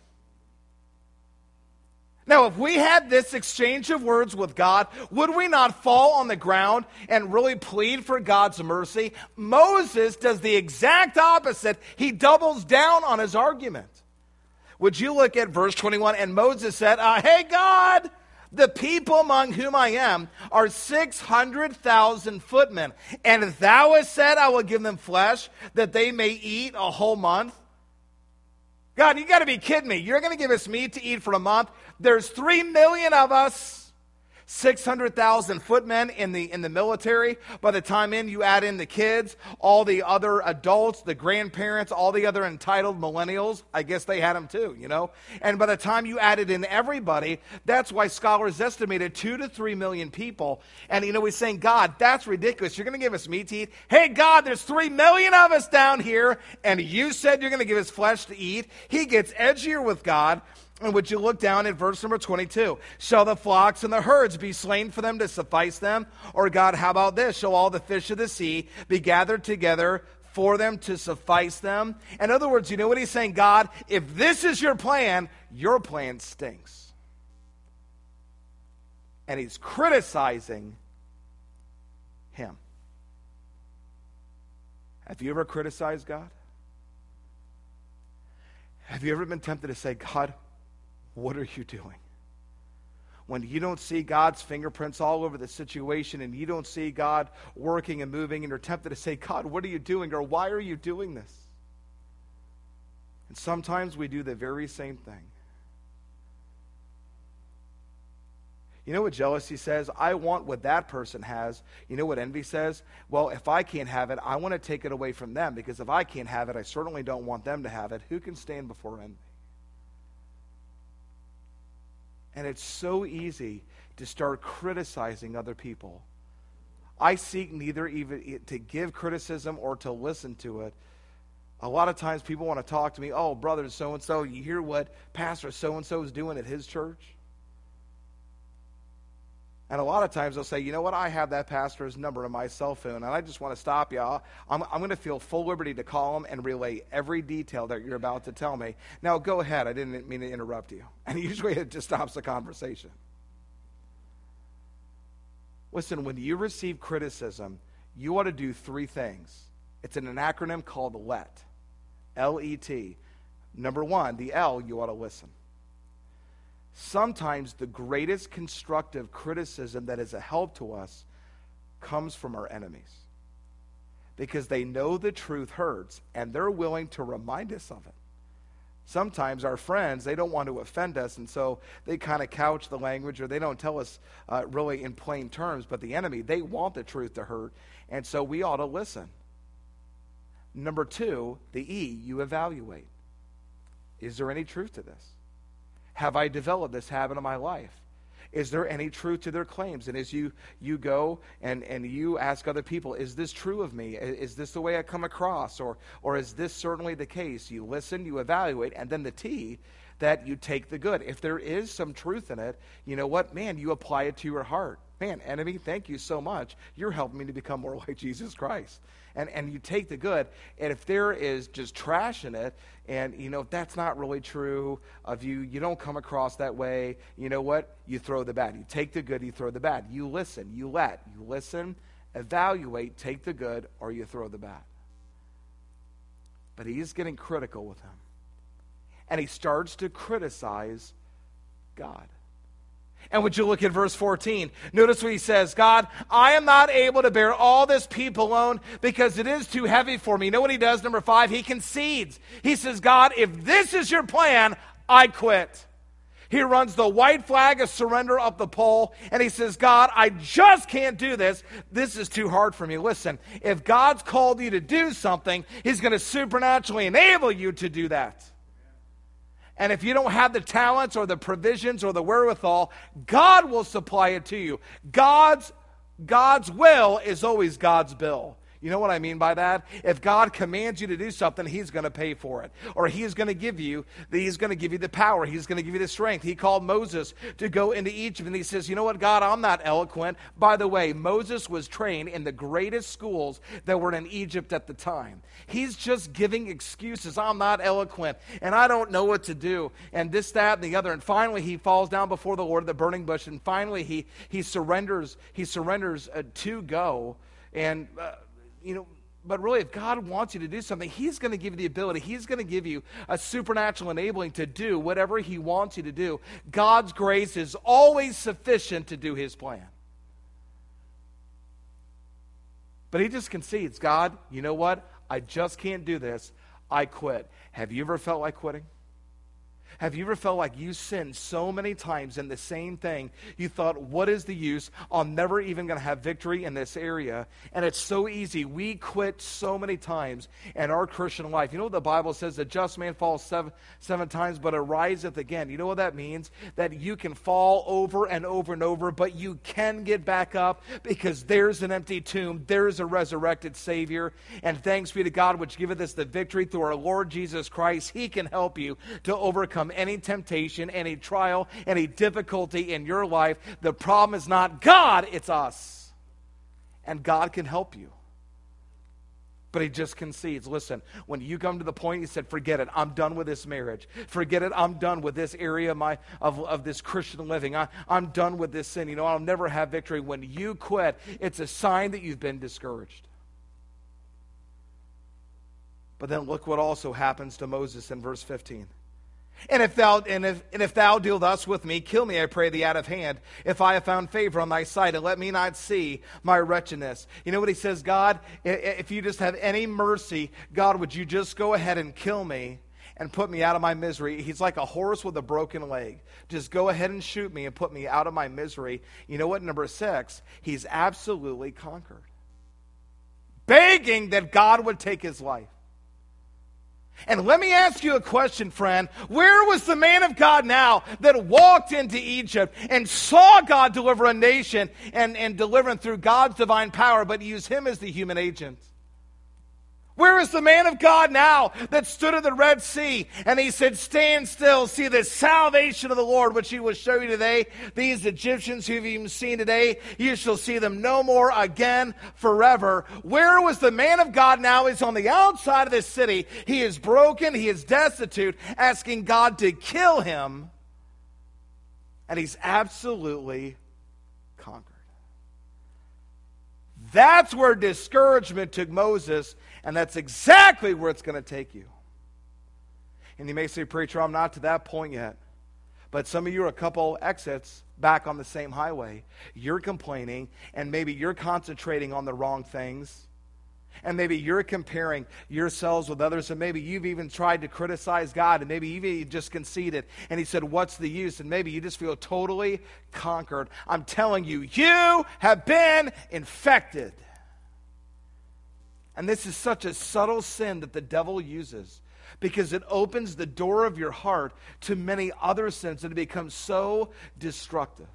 Now, if we had this exchange of words with God, would we not fall on the ground and really plead for God's mercy? Moses does the exact opposite. He doubles down on his argument. Would you look at verse 21? And Moses said, hey, God, the people among whom I am are 600,000 footmen. And thou hast said, I will give them flesh that they may eat a whole month. God, you got to be kidding me. You're going to give us meat to eat for a month? There's 3 million of us. 600,000 footmen in the military. By the time you add in the kids, all the other adults, the grandparents, all the other entitled millennials, I guess they had them too, you know. And by the time you added in everybody, that's why scholars estimated 2 to 3 million people. And you know, he's saying, God, that's ridiculous. You're going to give us meat to eat? Hey, God, there's 3 million of us down here, and you said you're going to give us flesh to eat. He gets edgier with God. And would you look down at verse number 22? Shall the flocks and the herds be slain for them to suffice them? Or God, how about this? Shall all the fish of the sea be gathered together for them to suffice them? In other words, you know what he's saying? God, if this is your plan stinks. And he's criticizing him. Have you ever criticized God? Have you ever been tempted to say, God, what are you doing? When you don't see God's fingerprints all over the situation and you don't see God working and moving, and you're tempted to say, God, what are you doing? Or why are you doing this? And sometimes we do the very same thing. You know what jealousy says? I want what that person has. You know what envy says? Well, if I can't have it, I want to take it away from them, because if I can't have it, I certainly don't want them to have it. Who can stand before envy? And it's so easy to start criticizing other people. I seek neither even to give criticism or to listen to it. A lot of times people want to talk to me, oh, brother so-and-so, you hear what Pastor so-and-so is doing at his church? And a lot of times they'll say, you know what, I have that pastor's number on my cell phone, and I just want to stop you. I'm going to feel full liberty to call him and relay every detail that you're about to tell me. Now, go ahead. I didn't mean to interrupt you. And usually it just stops the conversation. Listen, when you receive criticism, you ought to do 3 things. It's an acronym called LET. L-E-T. Number 1, the L, you ought to listen. Sometimes the greatest constructive criticism that is a help to us comes from our enemies, because they know the truth hurts and they're willing to remind us of it. Sometimes our friends, they don't want to offend us, and so they kind of couch the language, or they don't tell us really in plain terms. But the enemy, they want the truth to hurt, and so we ought to listen. Number 2, the E, you evaluate. Is there any truth to this? Have I developed this habit in my life? Is there any truth to their claims? And as you go and you ask other people, is this true of me? Is this the way I come across? Or is this certainly the case? You listen, you evaluate, and then the T, that you take the good. If there is some truth in it, you know what? Man, you apply it to your heart. Man, enemy, thank you so much. You're helping me to become more like Jesus Christ. And you take the good, and if there is just trash in it, and you know, if that's not really true of you, you don't come across that way, you know what? You throw the bad. You take the good, you throw the bad. You listen, you listen, evaluate, take the good, or you throw the bad. But he is getting critical with him. And he starts to criticize God. And would you look at verse 14? Notice what he says, God, I am not able to bear all this people alone because it is too heavy for me. You know what he does? Number 5, he concedes. He says, God, if this is your plan, I quit. He runs the white flag of surrender up the pole, and he says, God, I just can't do this. This is too hard for me. Listen, if God's called you to do something, he's going to supernaturally enable you to do that. And if you don't have the talents or the provisions or the wherewithal, God will supply it to you. God's will is always God's bill. You know what I mean by that? If God commands you to do something, he's going to pay for it. Or he's going to give you the power. He's going to give you the strength. He called Moses to go into Egypt, and he says, you know what, God, I'm not eloquent. By the way, Moses was trained in the greatest schools that were in Egypt at the time. He's just giving excuses. I'm not eloquent, and I don't know what to do, and this, that, and the other. And finally, he falls down before the Lord at the burning bush, and finally he surrenders to go. And But really, if God wants you to do something, he's going to give you the ability. He's going to give you a supernatural enabling to do whatever he wants you to do. God's grace is always sufficient to do his plan. But he just concedes, God, you know what? I just can't do this. I quit. Have you ever felt like quitting? Have you ever felt like you sinned so many times in the same thing, you thought, what is the use? I'm never even going to have victory in this area. And it's so easy. We quit so many times in our Christian life. You know what the Bible says? The just man falls seven times, but ariseth again. You know what that means? That you can fall over and over and over, but you can get back up because there's an empty tomb. There's a resurrected Savior. And thanks be to God, which giveth us the victory through our Lord Jesus Christ. He can help you to overcome any temptation, any trial, any difficulty in your life. The problem is not God, it's us. And God can help you. But he just concedes. Listen, when you come to the point, he said, forget it. I'm done with this marriage. Forget it. I'm done with this area of this Christian living. I'm done with this sin. You know, I'll never have victory. When you quit, it's a sign that you've been discouraged. But then look what also happens to Moses in verse 15. And if thou deal thus with me, kill me, I pray thee, out of hand, if I have found favor on thy sight, and let me not see my wretchedness. You know what he says? God, if you just have any mercy, God, would you just go ahead and kill me and put me out of my misery? He's like a horse with a broken leg. Just go ahead and shoot me and put me out of my misery. You know what? Number 6, he's absolutely conquered. Begging that God would take his life. And let me ask you a question, friend. Where was the man of God now that walked into Egypt and saw God deliver a nation and deliver him through God's divine power, but use him as the human agent? Where is the man of God now that stood at the Red Sea and he said, stand still, see the salvation of the Lord, which he will show you today. These Egyptians who you've even seen today, you shall see them no more again forever. Where was the man of God now? He's on the outside of this city. He is broken. He is destitute, asking God to kill him. And he's absolutely conquered. That's where discouragement took Moses, and that's exactly where it's going to take you. And you may say, preacher, I'm not to that point yet. But some of you are a couple exits back on the same highway. You're complaining, and maybe you're concentrating on the wrong things. And maybe you're comparing yourselves with others, and maybe you've even tried to criticize God, and maybe you've even just conceded, and he said, what's the use? And maybe you just feel totally conquered. I'm telling you, you have been infected. And this is such a subtle sin that the devil uses, because it opens the door of your heart to many other sins, and it becomes so destructive.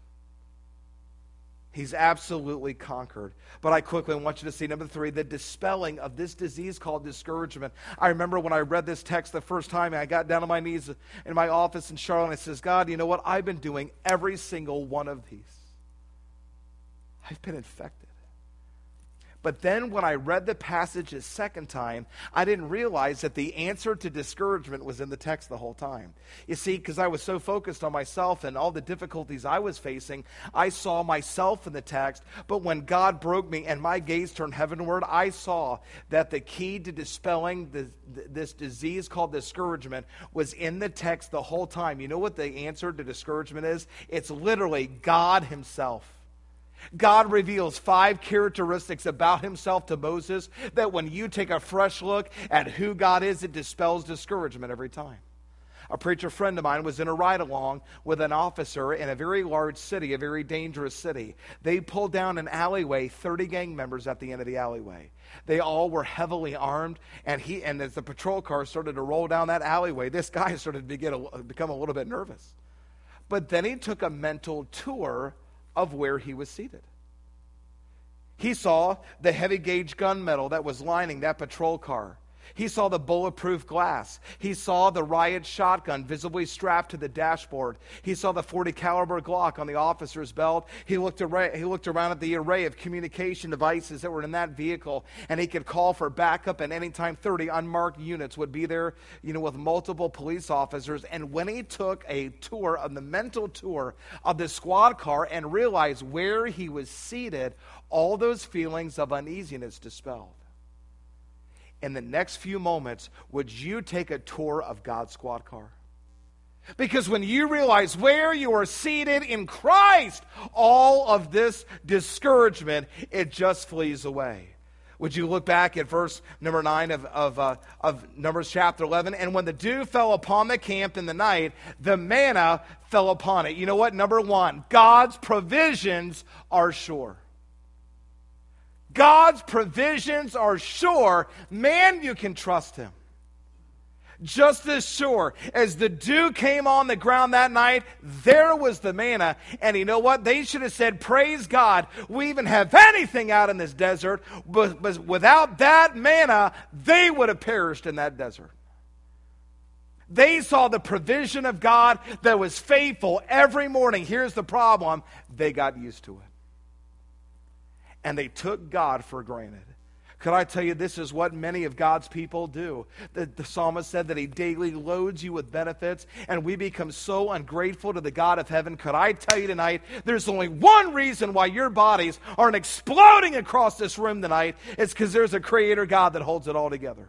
He's absolutely conquered. But I quickly want you to see, number 3, the dispelling of this disease called discouragement. I remember when I read this text the first time, and I got down on my knees in my office in Charlotte, and I says, God, you know what? I've been doing every single one of these. I've been infected. But then when I read the passage a second time, I didn't realize that the answer to discouragement was in the text the whole time. You see, because I was so focused on myself and all the difficulties I was facing, I saw myself in the text. But when God broke me and my gaze turned heavenward, I saw that the key to dispelling this disease called discouragement was in the text the whole time. You know what the answer to discouragement is? It's literally God himself. God reveals 5 characteristics about himself to Moses that when you take a fresh look at who God is, it dispels discouragement every time. A preacher friend of mine was in a ride-along with an officer in a very large city, a very dangerous city. They pulled down an alleyway, 30 gang members at the end of the alleyway. They all were heavily armed, and as the patrol car started to roll down that alleyway, this guy started to become a little bit nervous. But then he took a mental tour of where he was seated. He saw the heavy gauge gunmetal that was lining that patrol car. He saw the bulletproof glass. He saw the riot shotgun visibly strapped to the dashboard. He saw the .40 caliber Glock on the officer's belt. He looked around at the array of communication devices that were in that vehicle, and he could call for backup, and anytime 30 unmarked units would be there, with multiple police officers. And when he took a mental tour of the squad car and realized where he was seated, all those feelings of uneasiness dispelled. in the next few moments, would you take a tour of God's squad car? Because when you realize where you are seated in Christ, all of this discouragement, it just flees away. Would you look back at verse number 9 of Numbers chapter 11? And when the dew fell upon the camp in the night, the manna fell upon it. You know what? Number 1, God's provisions are sure. God's provisions are sure. Man, you can trust him. Just as sure as the dew came on the ground that night, there was the manna. And you know what? They should have said, praise God, we even have anything out in this desert. But without that manna, they would have perished in that desert. They saw the provision of God that was faithful every morning. Here's the problem. They got used to it. And they took God for granted. Could I tell you, this is what many of God's people do. The psalmist said that he daily loads you with benefits, and we become so ungrateful to the God of heaven. Could I tell you tonight, there's only one reason why your bodies aren't exploding across this room tonight. It's because there's a creator God that holds it all together.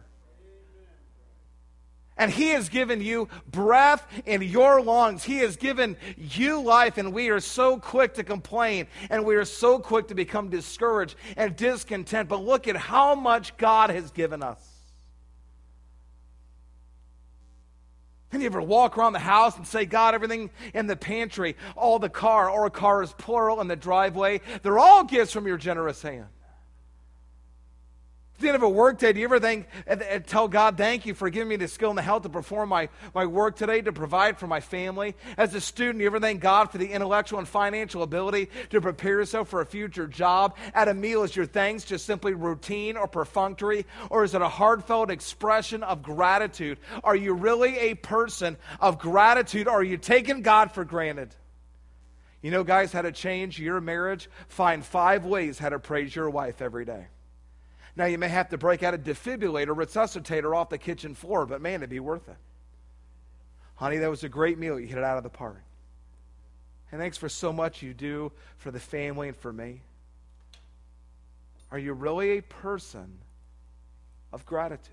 And he has given you breath in your lungs. He has given you life, and we are so quick to complain, and we are so quick to become discouraged and discontent. But look at how much God has given us. And you ever walk around the house and say, God, everything in the pantry, all the car, or a car is plural, in the driveway, they're all gifts from your generous hand. At the end of a work day, do you ever think and tell God, thank you for giving me the skill and the health to perform my work today, to provide for my family? As a student, do you ever thank God for the intellectual and financial ability to prepare yourself for a future job? At a meal, is your thanks just simply routine or perfunctory? Or is it a heartfelt expression of gratitude? Are you really a person of gratitude, or are you taking God for granted? You know, guys, how to change your marriage? Find 5 ways how to praise your wife every day. Now, you may have to break out a defibrillator, resuscitator off the kitchen floor, but man, it'd be worth it. Honey, that was a great meal. You hit it out of the park. And thanks for so much you do for the family and for me. Are you really a person of gratitude?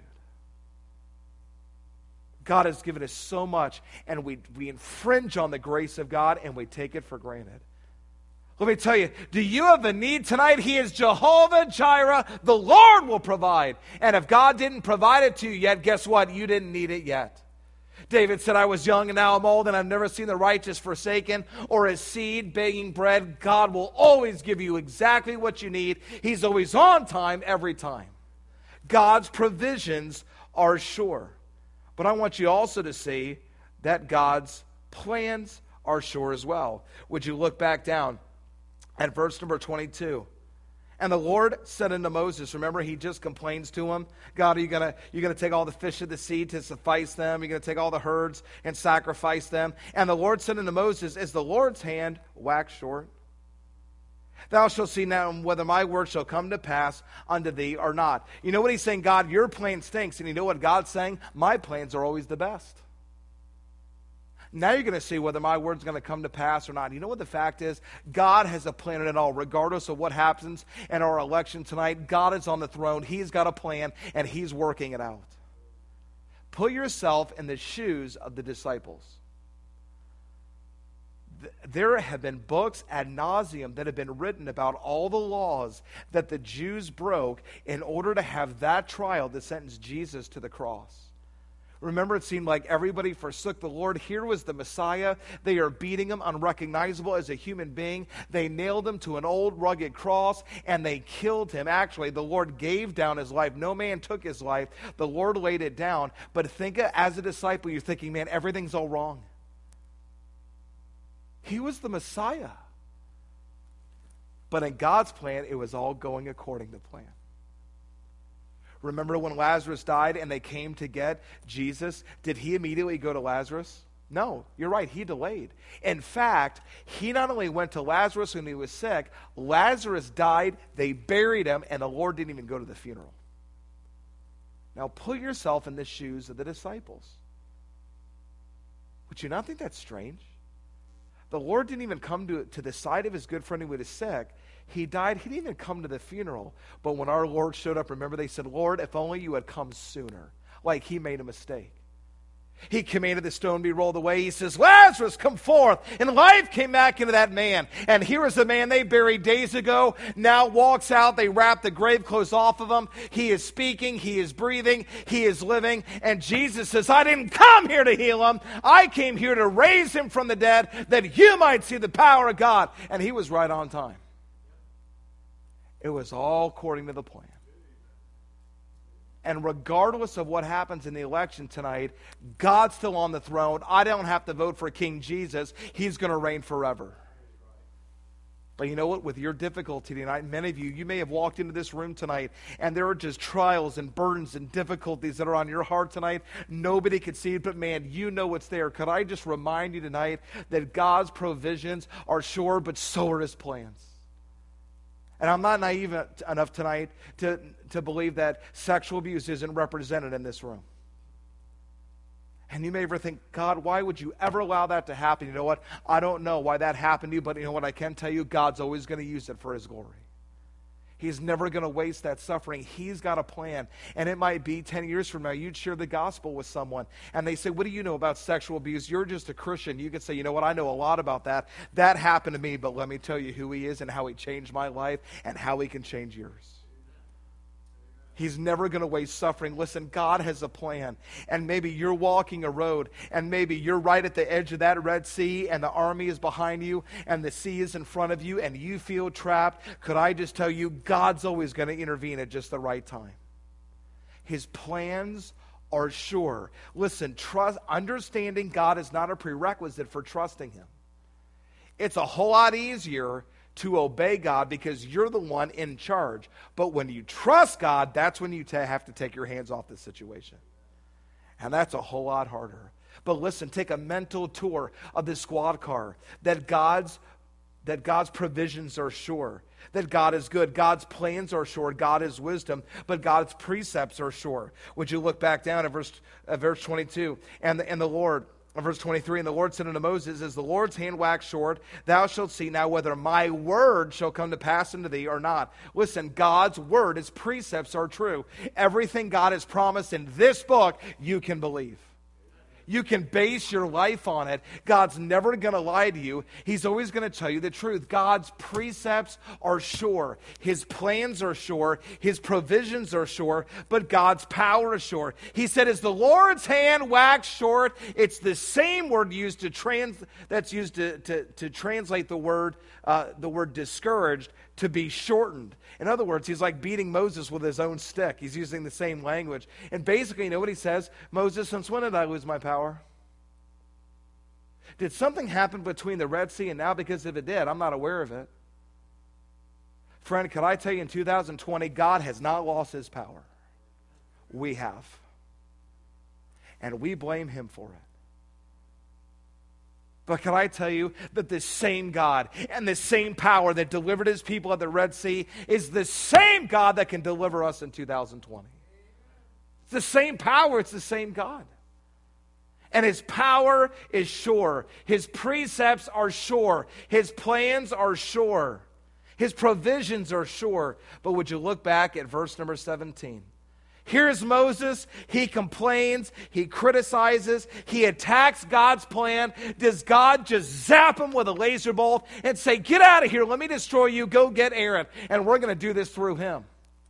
God has given us so much, and we infringe on the grace of God, and we take it for granted. Let me tell you, do you have a need tonight? He is Jehovah Jireh. The Lord will provide. And if God didn't provide it to you yet, guess what? You didn't need it yet. David said, I was young and now I'm old, and I've never seen the righteous forsaken or his seed begging bread. God will always give you exactly what you need. He's always on time, every time. God's provisions are sure. But I want you also to see that God's plans are sure as well. Would you look back down at verse number 22? And the Lord said unto Moses, remember, he just complains to him. God, are you gonna take all the fish of the sea to suffice them? You're going to take all the herds and sacrifice them? And the Lord said unto Moses, is the Lord's hand waxed short? Thou shalt see now whether my word shall come to pass unto thee or not. You know what he's saying? God, your plan stinks. And you know what God's saying? My plans are always the best. Now you're going to see whether my word's going to come to pass or not. You know what the fact is? God has a plan in it all. Regardless of what happens in our election tonight, God is on the throne. He's got a plan, and he's working it out. Put yourself in the shoes of the disciples. There have been books ad nauseum that have been written about all the laws that the Jews broke in order to have that trial that sentenced Jesus to the cross. Remember, it seemed like everybody forsook the Lord. Here was the Messiah. They are beating him, unrecognizable as a human being. They nailed him to an old rugged cross, and they killed him. Actually, the Lord gave down his life. No man took his life. The Lord laid it down. But think, as a disciple, you're thinking, man, everything's all wrong. He was the Messiah. But in God's plan, it was all going according to plan. Remember when Lazarus died and they came to get Jesus? Did he immediately go to Lazarus? No, you're right, he delayed. In fact, he not only went to Lazarus when he was sick, Lazarus died, they buried him, and the Lord didn't even go to the funeral. Now put yourself in the shoes of the disciples. Would you not think that's strange? The Lord didn't even come to the side of his good friend who was sick. He died. He didn't even come to the funeral. But when our Lord showed up, remember they said, Lord, if only you had come sooner. Like he made a mistake. He commanded the stone be rolled away. He says, Lazarus, come forth. And life came back into that man. And here is the man they buried days ago. Now walks out. They wrap the grave clothes off of him. He is speaking. He is breathing. He is living. And Jesus says, I didn't come here to heal him. I came here to raise him from the dead that you might see the power of God. And he was right on time. It was all according to the plan. And regardless of what happens in the election tonight, God's still on the throne. I don't have to vote for King Jesus. He's going to reign forever. But you know what? With your difficulty tonight, many of you may have walked into this room tonight, and there are just trials and burdens and difficulties that are on your heart tonight. Nobody can see it, but man, you know what's there. Could I just remind you tonight that God's provisions are sure, but so are his plans. And I'm not naive enough tonight to believe that sexual abuse isn't represented in this room. And you may ever think, God, why would you ever allow that to happen? You know what? I don't know why that happened to you, but you know what? I can tell you, God's always going to use it for his glory. He's never going to waste that suffering. He's got a plan. And it might be 10 years from now, you'd share the gospel with someone. And they say, what do you know about sexual abuse? You're just a Christian. You could say, you know what? I know a lot about that. That happened to me, but let me tell you who he is and how he changed my life and how he can change yours. He's never going to waste suffering. Listen, God has a plan. And maybe you're walking a road, and maybe you're right at the edge of that Red Sea, and the army is behind you, and the sea is in front of you, and you feel trapped. Could I just tell you, God's always going to intervene at just the right time. His plans are sure. Listen, understanding God is not a prerequisite for trusting him. It's a whole lot easier to obey God because you're the one in charge. But when you trust God, that's when you have to take your hands off the situation. And that's a whole lot harder. But listen, take a mental tour of the squad car. That God's provisions are sure. That God is good. God's plans are sure. God is wisdom. But God's precepts are sure. Would you look back down at verse 22? And the Lord... Verse 23, and the Lord said unto Moses, as the Lord's hand waxed short, thou shalt see now whether my word shall come to pass unto thee or not. Listen, God's word, his precepts are true. Everything God has promised in this book, you can believe. You can base your life on it. God's never going to lie to you. He's always going to tell you the truth. God's precepts are sure. His plans are sure. His provisions are sure. But God's power is sure. He said, as the Lord's hand waxed short, it's the same word used to translate the word discouraged to be shortened. In other words, he's like beating Moses with his own stick. He's using the same language. And basically, you know what he says? Moses, since when did I lose my power? Did something happen between the Red Sea and now? Because if it did, I'm not aware of it. Friend, could I tell you in 2020, God has not lost his power. We have. And we blame him for it. But can I tell you that the same God and the same power that delivered his people at the Red Sea is the same God that can deliver us in 2020. It's the same power. It's the same God. And his power is sure. His precepts are sure. His plans are sure. His provisions are sure. But would you look back at verse number 17? Here's Moses. He complains. He criticizes. He attacks God's plan. Does God just zap him with a laser bolt and say, get out of here. Let me destroy you. Go get Aaron. And we're going to do this through him.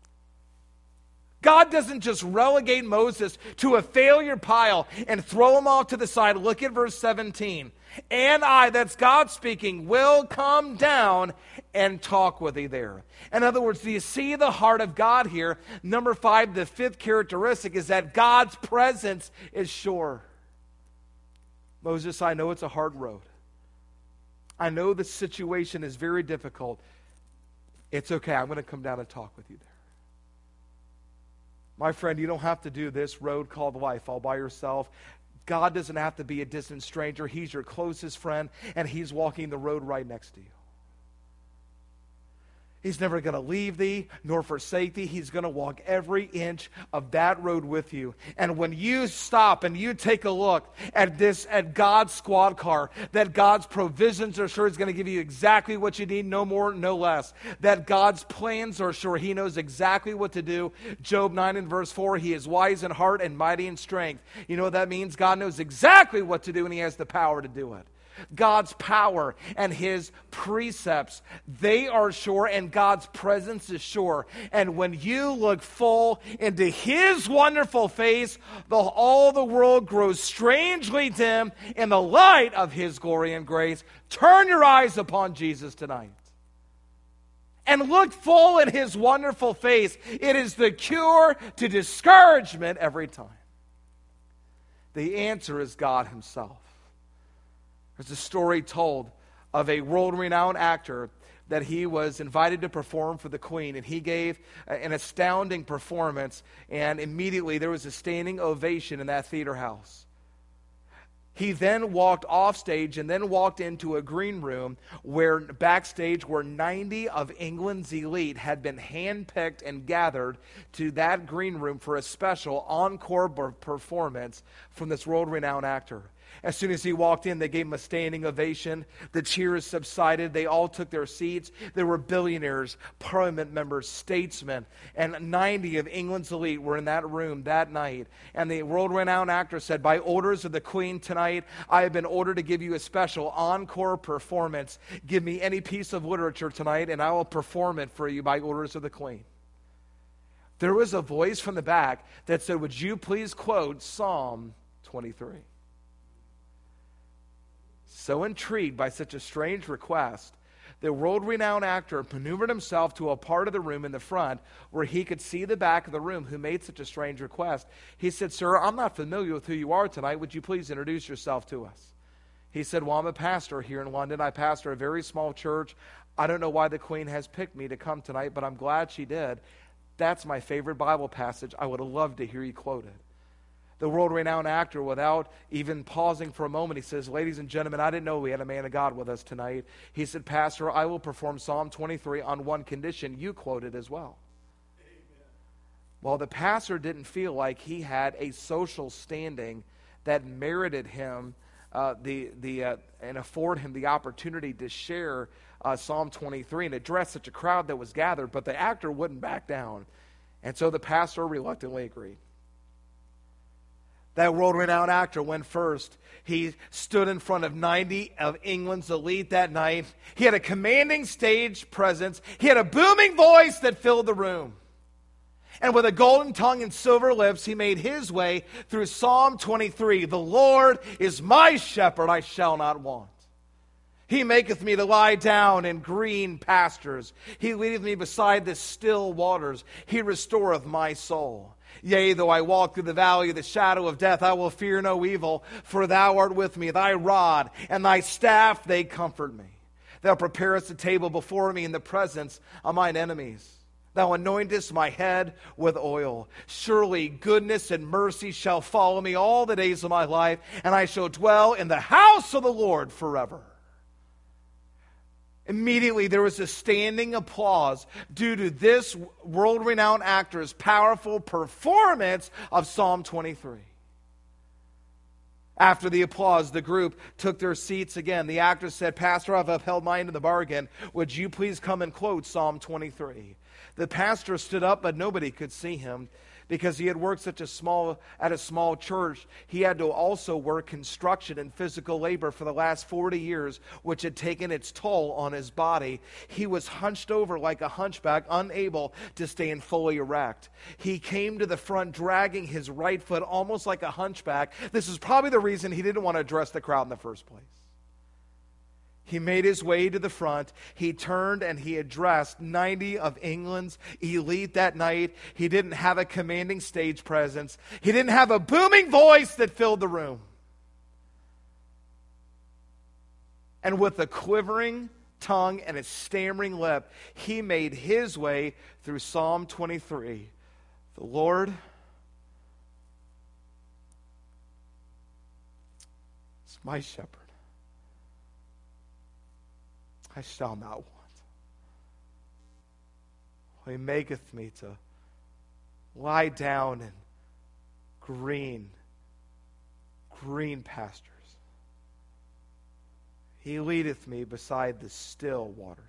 God doesn't just relegate Moses to a failure pile and throw him off to the side. Look at verse 17. And I, that's God speaking, will come down and talk with thee there. In other words, do you see the heart of God here? Number 5, the fifth characteristic is that God's presence is sure. Moses, I know it's a hard road. I know the situation is very difficult. It's okay. I'm going to come down and talk with you there. My friend, you don't have to do this road called life all by yourself. God doesn't have to be a distant stranger. He's your closest friend, and he's walking the road right next to you. He's never going to leave thee nor forsake thee. He's going to walk every inch of that road with you. And when you stop and you take a look at God's squad car, that God's provisions are sure He's going to give you exactly what you need, no more, no less. That God's plans are sure He knows exactly what to do. Job 9 and verse 4, He is wise in heart and mighty in strength. You know what that means? God knows exactly what to do and He has the power to do it. God's power and His precepts, they are sure, and God's presence is sure. And when you look full into His wonderful face, all the world grows strangely dim in the light of His glory and grace. Turn your eyes upon Jesus tonight and look full in His wonderful face. It is the cure to discouragement every time. The answer is God Himself. There's a story told of a world-renowned actor that he was invited to perform for the Queen, and he gave an astounding performance, and immediately there was a standing ovation in that theater house. He then walked off stage and then walked into a green room backstage where 90 of England's elite had been handpicked and gathered to that green room for a special encore performance from this world-renowned actor. As soon as he walked in, they gave him a standing ovation. The cheers subsided. They all took their seats. There were billionaires, parliament members, statesmen, and 90 of England's elite were in that room that night. And the world-renowned actor said, by orders of the Queen tonight, I have been ordered to give you a special encore performance. Give me any piece of literature tonight, and I will perform it for you by orders of the Queen. There was a voice from the back that said, would you please quote Psalm 23? So intrigued by such a strange request, the world-renowned actor maneuvered himself to a part of the room in the front where he could see the back of the room who made such a strange request. He said, sir, I'm not familiar with who you are tonight. Would you please introduce yourself to us? He said, well, I'm a pastor here in London. I pastor a very small church. I don't know why the Queen has picked me to come tonight, but I'm glad she did. That's my favorite Bible passage. I would have loved to hear you quote it. The world-renowned actor, without even pausing for a moment, he says, ladies and gentlemen, I didn't know we had a man of God with us tonight. He said, Pastor, I will perform Psalm 23 on one condition. You quote it as well. Amen. Well, the pastor didn't feel like he had a social standing that merited him and afford him the opportunity to share Psalm 23 and address such a crowd that was gathered, but the actor wouldn't back down. And so the pastor reluctantly agreed. That world-renowned actor went first. He stood in front of 90 of England's elite that night. He had a commanding stage presence. He had a booming voice that filled the room. And with a golden tongue and silver lips, he made his way through Psalm 23. The Lord is my shepherd, I shall not want. He maketh me to lie down in green pastures. He leadeth me beside the still waters. He restoreth my soul. Yea, though I walk through the valley of the shadow of death, I will fear no evil, for thou art with me. Thy rod and thy staff, they comfort me. Thou preparest a table before me in the presence of mine enemies. Thou anointest my head with oil. Surely goodness and mercy shall follow me all the days of my life, and I shall dwell in the house of the Lord forever. Immediately there was a standing applause due to this world-renowned actor's powerful performance of Psalm 23. After the applause, the group took their seats again. The actor said, Pastor, I've upheld mine in the bargain. Would you please come and quote Psalm 23? The pastor stood up, but nobody could see him. Because he had worked at a small church, he had to also work construction and physical labor for the last 40 years, which had taken its toll on his body. He was hunched over like a hunchback, unable to stand fully erect. He came to the front dragging his right foot almost like a hunchback. This is probably the reason he didn't want to address the crowd in the first place. He made his way to the front. He turned and he addressed 90 of England's elite that night. He didn't have a commanding stage presence. He didn't have a booming voice that filled the room. And with a quivering tongue and a stammering lip, he made his way through Psalm 23. The Lord is my shepherd. I shall not want. He maketh me to lie down in green pastures. He leadeth me beside the still waters.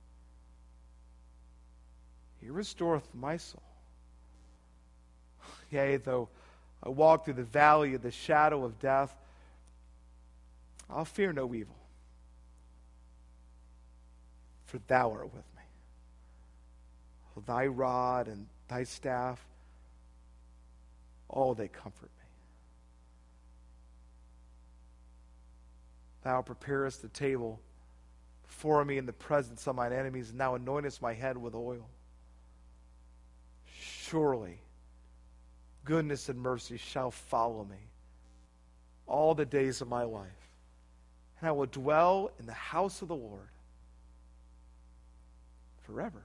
He restoreth my soul. Yea, though I walk through the valley of the shadow of death, I'll fear no evil, for thou art with me. Thy rod and thy staff, oh, they comfort me. Thou preparest the table before me in the presence of mine enemies, and thou anointest my head with oil. Surely goodness and mercy shall follow me all the days of my life, and I will dwell in the house of the Lord forever.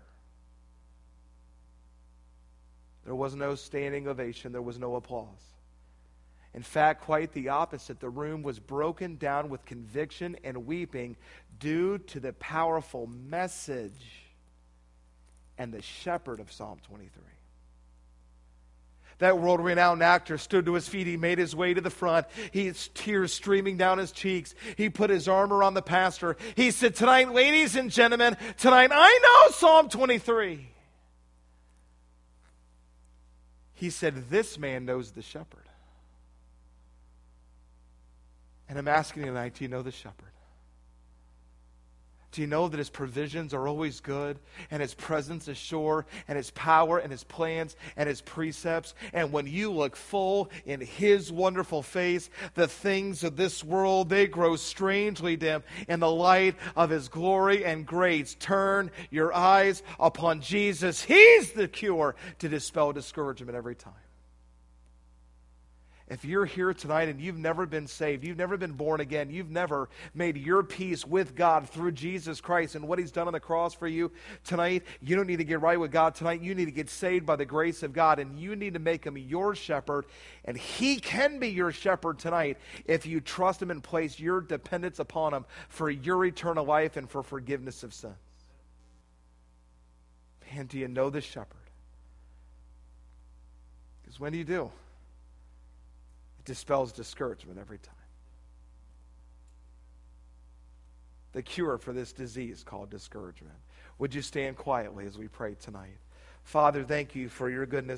There was no standing ovation. There was no applause. In fact, quite the opposite. The room was broken down with conviction and weeping due to the powerful message and the shepherd of Psalm 23. That world-renowned actor stood to his feet. He made his way to the front. His tears streaming down his cheeks. He put his arm around the pastor. He said, "Tonight, ladies and gentlemen, tonight I know Psalm 23. He said, "This man knows the shepherd." And I'm asking you tonight, do you know the shepherd? Do you know that his provisions are always good, and his presence is sure, and his power and his plans and his precepts? And when you look full in his wonderful face, the things of this world, they grow strangely dim in the light of his glory and grace. Turn your eyes upon Jesus. He's the cure to dispel discouragement every time. If you're here tonight and you've never been saved, you've never been born again, you've never made your peace with God through Jesus Christ and what he's done on the cross for you tonight, you don't need to get right with God tonight. You need to get saved by the grace of God, and you need to make him your shepherd, and he can be your shepherd tonight if you trust him and place your dependence upon him for your eternal life and for forgiveness of sins. Man, do you know the shepherd? Because when you do, it dispels discouragement every time. The cure for this disease called discouragement. Would you stand quietly as we pray tonight? Father, thank you for your goodness.